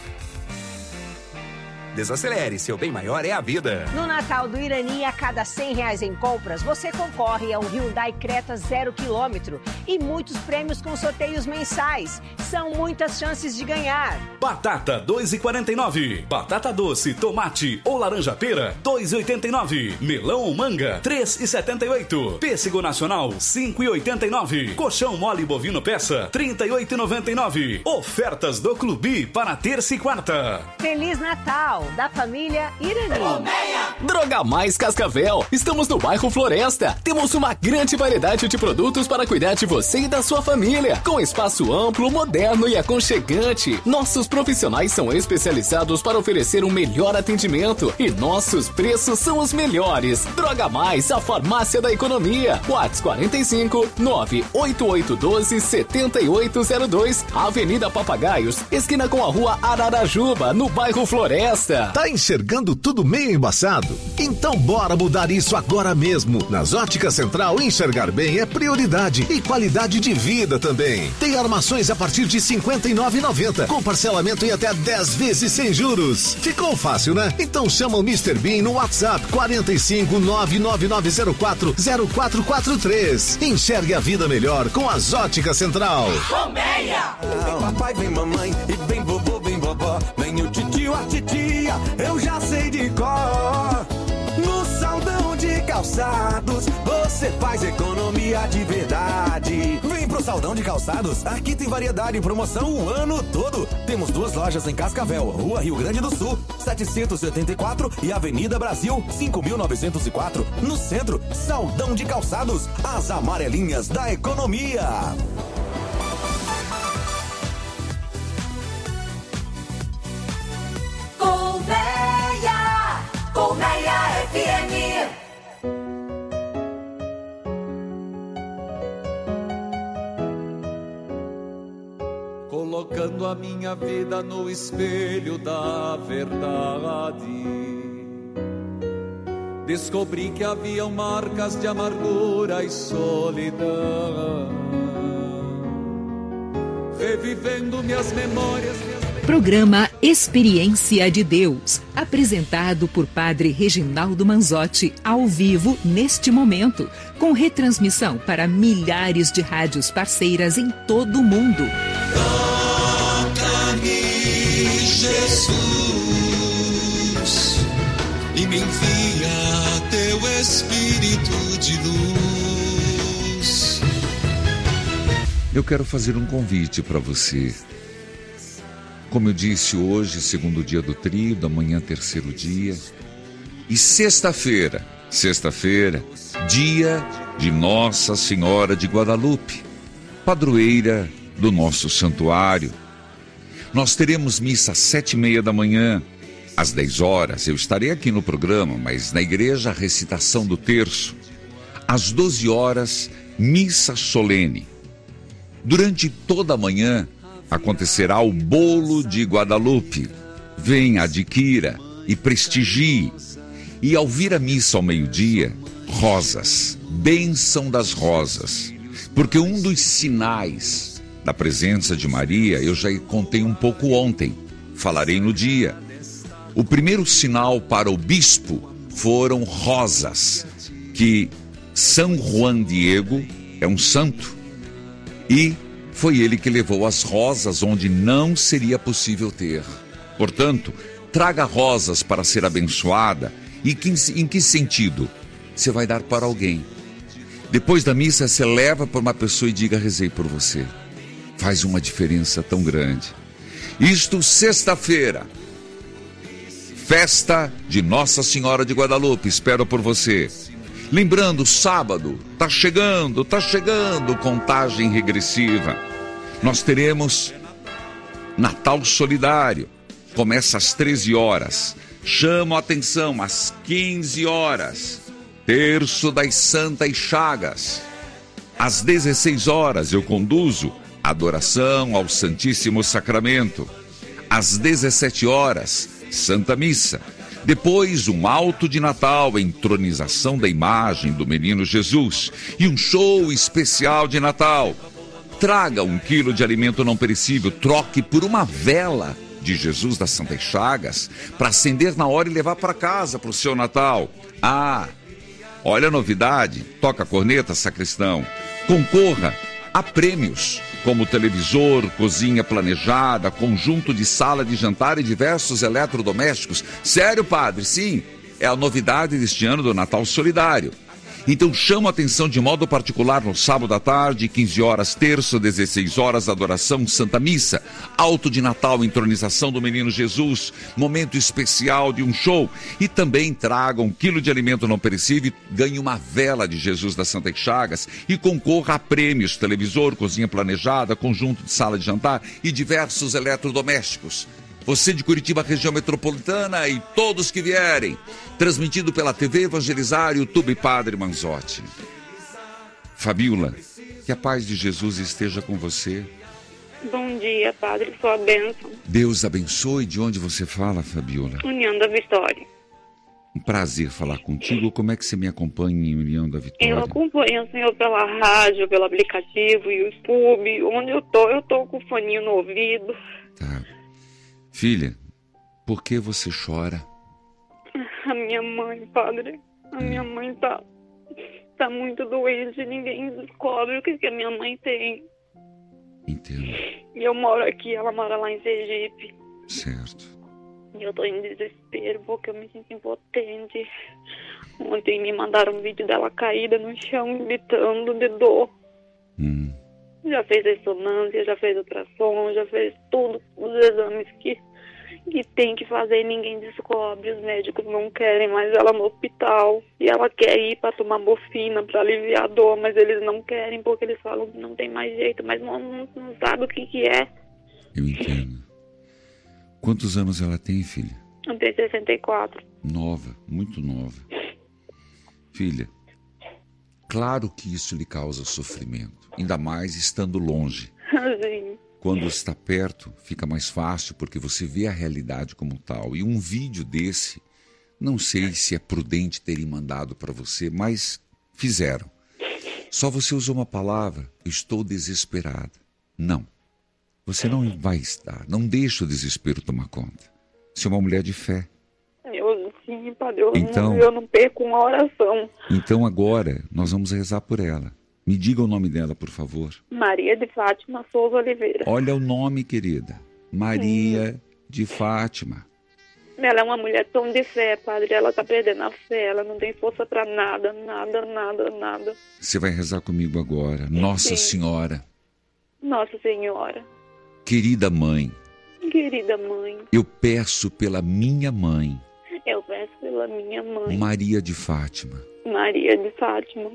Desacelere, seu bem maior é a vida. No Natal do Irani, a cada cem reais em compras, você concorre a um Hyundai Creta zero quilômetro e muitos prêmios com sorteios mensais. São muitas chances de ganhar. Batata dois e quarenta e nove. Batata doce, tomate ou laranja pera dois e oitenta e nove. Melão ou manga três e setenta e oito. Pêssego nacional cinco e oitenta e nove. Colchão mole bovino peça trinta e oito e noventa e nove. Ofertas do Clube para terça e quarta. Feliz Natal da família Irani. Colmeia. Droga Mais Cascavel. Estamos no bairro Floresta. Temos uma grande variedade de produtos para cuidar de você e da sua família, com espaço amplo, moderno e aconchegante. Nossos profissionais são especializados para oferecer um melhor atendimento e nossos preços são os melhores. Droga Mais, a farmácia da economia. WhatsApp quarenta e cinco, nove oito oito um dois, sete oito zero dois, Avenida Papagaios, esquina com a Rua Ararajuba, no bairro Floresta. Tá enxergando tudo meio embaçado? Então bora mudar isso agora mesmo. Nas Óticas Central, enxergar bem é prioridade e qualidade de vida também. Tem armações a partir de cinquenta e nove reais e noventa centavos, com parcelamento em até dez vezes sem juros. Ficou fácil, né? Então chama o mister Bean no WhatsApp quarenta e cinco, nove nove nove zero quatro, zero quatro quatro três. Enxergue a vida melhor com as Óticas Central. Colmeia! Vem papai, vem mamãe, e vem vovô, vem vovó, vem o titio, a titia, eu já sei de cor. No Saldão de Calçados, você faz economia de verdade. Vem pro Saldão de Calçados, aqui tem variedade e promoção o ano todo. Temos duas lojas em Cascavel, Rua Rio Grande do Sul, setecentos e oitenta e quatro e Avenida Brasil, cinco mil novecentos e quatro. No centro, Saldão de Calçados, as amarelinhas da economia. Colmeia, Colmeia F M. Colocando a minha vida no espelho da verdade, descobri que haviam marcas de amargura e solidão, revivendo minhas memórias, minhas Programa Experiência de Deus, apresentado por Padre Reginaldo Manzotti, ao vivo neste momento, com retransmissão para milhares de rádios parceiras em todo o mundo. Toca-me, Jesus, e me envia teu Espírito de luz. Eu quero fazer um convite para você. Como eu disse, hoje, segundo dia do tríodo, amanhã, terceiro dia. E sexta-feira, sexta-feira, dia de Nossa Senhora de Guadalupe, padroeira do nosso santuário. Nós teremos missa às sete e meia da manhã, às dez horas. Eu estarei aqui no programa, mas na igreja, a recitação do terço. Às doze horas, missa solene. Durante toda a manhã, acontecerá o bolo de Guadalupe. Venha, adquira e prestigie. E ao vir a missa ao meio-dia, rosas, bênção das rosas. Porque um dos sinais da presença de Maria, eu já contei um pouco ontem, falarei no dia. O primeiro sinal para o bispo foram rosas, que São Juan Diego é um santo, e foi ele que levou as rosas onde não seria possível ter. Portanto, traga rosas para ser abençoada. E que, em que sentido? Você vai dar para alguém. Depois da missa, você leva para uma pessoa e diga: rezei por você. Faz uma diferença tão grande. Isto sexta-feira. Festa de Nossa Senhora de Guadalupe. Espero por você. Lembrando, sábado, tá chegando, tá chegando, contagem regressiva. Nós teremos Natal Solidário. Começa às treze horas. Chamo a atenção, às quinze horas. Terço das Santas Chagas. Às dezesseis horas eu conduzo adoração ao Santíssimo Sacramento. Às dezessete horas, Santa Missa. Depois, um alto de Natal, entronização da imagem do Menino Jesus e um show especial de Natal. Traga um quilo de alimento não perecível, troque por uma vela de Jesus das Santas Chagas para acender na hora e levar para casa para o seu Natal. Ah, olha a novidade, toca a corneta, sacristão. Concorra a prêmios, como televisor, cozinha planejada, conjunto de sala de jantar e diversos eletrodomésticos. Sério, padre? Sim, é a novidade deste ano do Natal Solidário. Então chamo a atenção de modo particular no sábado à tarde, quinze horas, terço, dezesseis horas, adoração, Santa Missa, alto de Natal, entronização do Menino Jesus, momento especial de um show. E também traga um quilo de alimento não perecível, ganhe uma vela de Jesus das Santas Chagas e concorra a prêmios, televisor, cozinha planejada, conjunto de sala de jantar e diversos eletrodomésticos. Você de Curitiba, região metropolitana e todos que vierem. Transmitido pela T V Evangelizar, YouTube Padre Manzotti. Fabiola, que a paz de Jesus esteja com você. Bom dia, Padre, sua bênção. Deus abençoe. De onde você fala, Fabiola? União da Vitória. Um prazer falar contigo. Como é que você me acompanha em União da Vitória? Eu acompanho o senhor pela rádio, pelo aplicativo, YouTube. Onde eu tô, eu tô com o foninho no ouvido. Tá. Filha, por que você chora? A minha mãe, padre, a minha mãe tá, tá muito doente e ninguém descobre o que, que a minha mãe tem. Entendo. E eu moro aqui, ela mora lá em Sergipe. Certo. E eu tô em desespero porque eu me sinto impotente. Ontem me mandaram um vídeo dela caída no chão, gritando de dor. Hum. Já fez ressonância, já fez ultrassom, já fez tudo, os exames que, que tem que fazer e ninguém descobre. Os médicos não querem mais ela no hospital. E ela quer ir para tomar morfina, para aliviar a dor, mas eles não querem porque eles falam que não tem mais jeito, mas não, não, não sabe o que, que é. Eu entendo. Quantos anos ela tem, filha? Eu tenho sessenta e quatro. Nova, muito nova. Filha, claro que isso lhe causa sofrimento, ainda mais estando longe. Sim. Quando está perto, fica mais fácil porque você vê a realidade como tal. E um vídeo desse, não sei se é prudente terem mandado para você, mas fizeram. Só você usou uma palavra, eu estou desesperada. Não. Você não vai estar. Não deixa o desespero tomar conta. Você é uma mulher de fé. Eu, sim, padre, eu, Então- não, eu não perco uma oração. Então agora nós vamos rezar por ela. Me diga o nome dela, por favor. Maria de Fátima Souza Oliveira. Olha o nome, querida. Maria de Fátima. Ela é uma mulher tão de fé, padre. Ela tá perdendo a fé. Ela não tem força pra nada, nada, nada, nada. Você vai rezar comigo agora. Nossa Sim. Senhora, Nossa Senhora, querida mãe, querida mãe, eu peço pela minha mãe, eu peço pela minha mãe, Maria de Fátima. Maria de Fátima.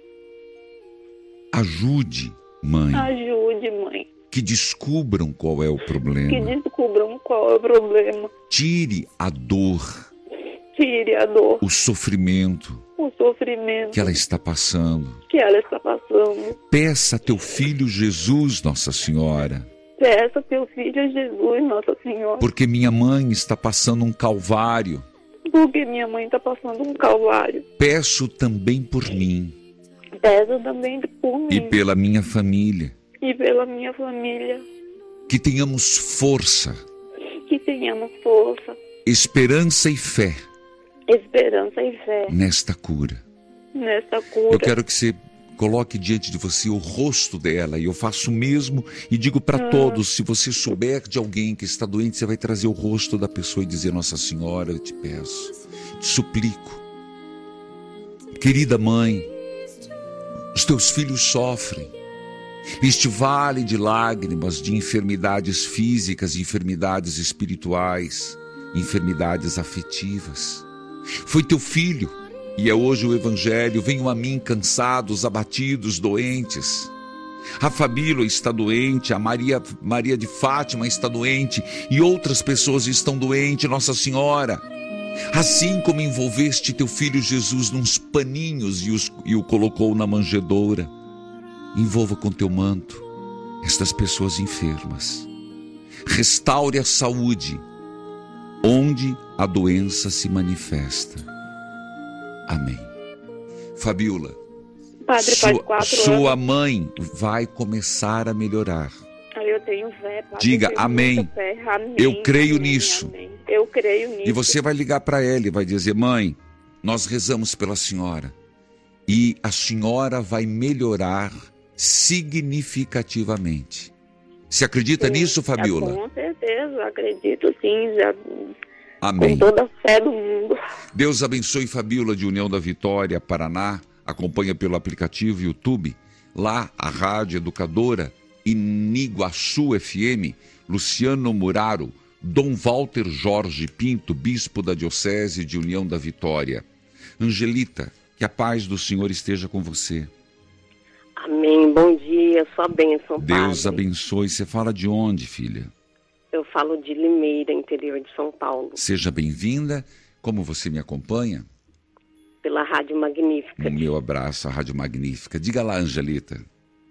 Ajude, mãe, Ajude, mãe. que descubram qual é o Que problema. descubram qual é o problema. Tire a dor, Tire a dor, o sofrimento o sofrimento que ela está passando. que ela está passando. Peça a teu filho Jesus, Nossa Senhora, Peça teu filho Jesus, Nossa Senhora. porque minha mãe está passando um calvário. Porque minha mãe está passando um calvário. Peço também por mim Peço também por mim e pela minha família, e pela minha família. que tenhamos força, Que tenhamos força, esperança e fé esperança e fé nesta cura. nesta cura. Eu quero que você coloque diante de você o rosto dela, e eu faço o mesmo e digo para Hum. todos, se você souber de alguém que está doente, você vai trazer o rosto da pessoa e dizer: Nossa Senhora, eu te peço, te suplico, querida mãe, os teus filhos sofrem. Este vale de lágrimas, de enfermidades físicas, enfermidades espirituais, enfermidades afetivas. Foi teu filho, e é hoje o Evangelho: venham a mim cansados, abatidos, doentes. A Fabíola está doente, a Maria, Maria de Fátima está doente, e outras pessoas estão doentes, Nossa Senhora. Assim como envolveste teu filho Jesus nos paninhos e, os, e o colocou na manjedoura, envolva com teu manto estas pessoas enfermas. Restaure a saúde onde a doença se manifesta. Amém. Fabíola, Padre, sua, faz quatro sua anos. mãe vai começar a melhorar. Aí eu tenho fé, Padre. Diga eu tenho amém. muita fé. Amém. Eu creio amém, nisso. amém. Eu creio nisso. E você vai ligar para ela e vai dizer: mãe, nós rezamos pela senhora e a senhora vai melhorar significativamente. Você acredita Sim, nisso, Fabíola? Com certeza, acredito sim, já, Amém. com toda a fé do mundo. Deus abençoe Fabíola de União da Vitória, Paraná. Acompanha pelo aplicativo YouTube. Lá, a Rádio Educadora Iniguaçu F M, Luciano Muraro, Dom Walter Jorge Pinto, Bispo da Diocese de União da Vitória. Angelita, que a paz do Senhor esteja com você. Amém, bom dia, sua bênção, Deus Padre. abençoe. Você fala de onde, filha? Eu falo de Limeira, interior de São Paulo, Seja bem-vinda. Como você me acompanha? pela Rádio Magnífica. O meu abraço à Rádio Magnífica. Diga lá, Angelita.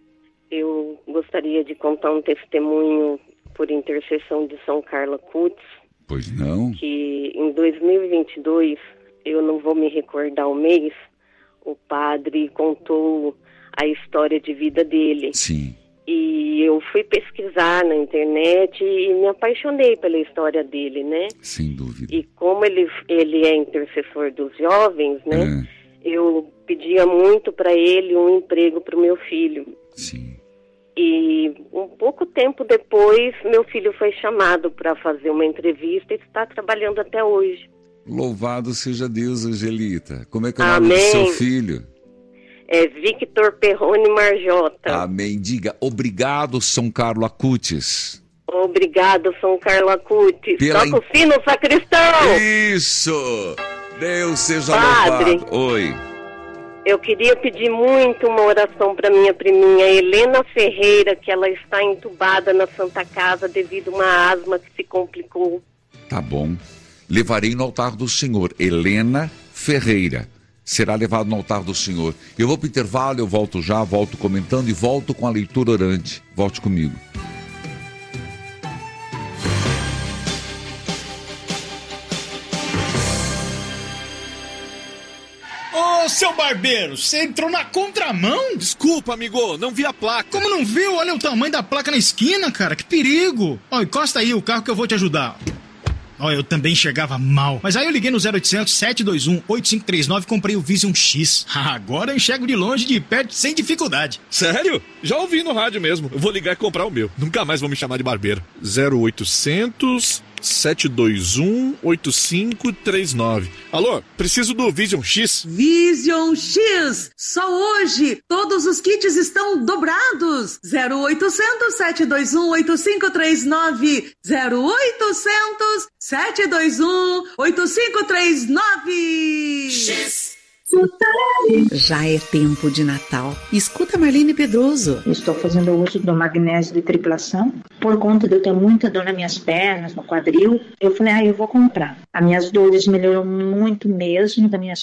Eu gostaria de contar um testemunho por intercessão de São Carla Cutz, Pois não? que em dois mil e vinte e dois, eu não vou me recordar o mês, o padre contou a história de vida dele. Sim. E eu fui pesquisar na internet e me apaixonei pela história dele, né? Sem dúvida. E como ele, ele é intercessor dos jovens, né? É. Eu pedia muito para ele um emprego para o meu filho. Sim. E um pouco tempo depois, meu filho foi chamado para fazer uma entrevista e está trabalhando até hoje. Louvado seja Deus, Angelita. Como é que é o nome Amém. do seu filho? É Victor Perrone Marjota. Amém. Diga obrigado, São Carlo Acutis. Obrigado, São Carlo Acutis. Pela Toca o sino, sacristão! Isso! Deus seja Padre. louvado. Oi. Eu queria pedir muito uma oração para minha priminha Helena Ferreira, que ela está entubada na Santa Casa devido a uma asma que se complicou. Tá bom. Levarei no altar do Senhor. Helena Ferreira será levado no altar do Senhor. Eu vou para o intervalo, eu volto já, volto comentando e volto com a leitura orante. Volte comigo. Ô, seu barbeiro, você entrou na contramão? Desculpa, amigo, não vi a placa. Como não viu? Olha o tamanho da placa na esquina, cara, que perigo. Ó, encosta aí o carro que eu vou te ajudar. Ó, eu também enxergava mal. Mas aí eu liguei no zero oitocentos, sete dois um, oito cinco três nove e comprei o Vision X. Agora eu enxergo de longe, de perto, sem dificuldade. Sério? Já ouvi no rádio mesmo. Eu vou ligar e comprar o meu. Nunca mais vou me chamar de barbeiro. zero oitocentos, sete dois um, oito cinco três nove. Alô, preciso do Vision X. Vision X! Só hoje! Todos os kits estão dobrados! zero oitocentos, sete dois um, oito cinco três nove. zero oitocentos, sete dois um, oito cinco três nove. X. Já é tempo de Natal. Escuta Marlene Pedroso. Estou fazendo uso do magnésio de triplação. Por conta de eu ter muita dor nas minhas pernas, no quadril, eu falei, ah, eu vou comprar. As minhas dores melhoram muito mesmo, das minhas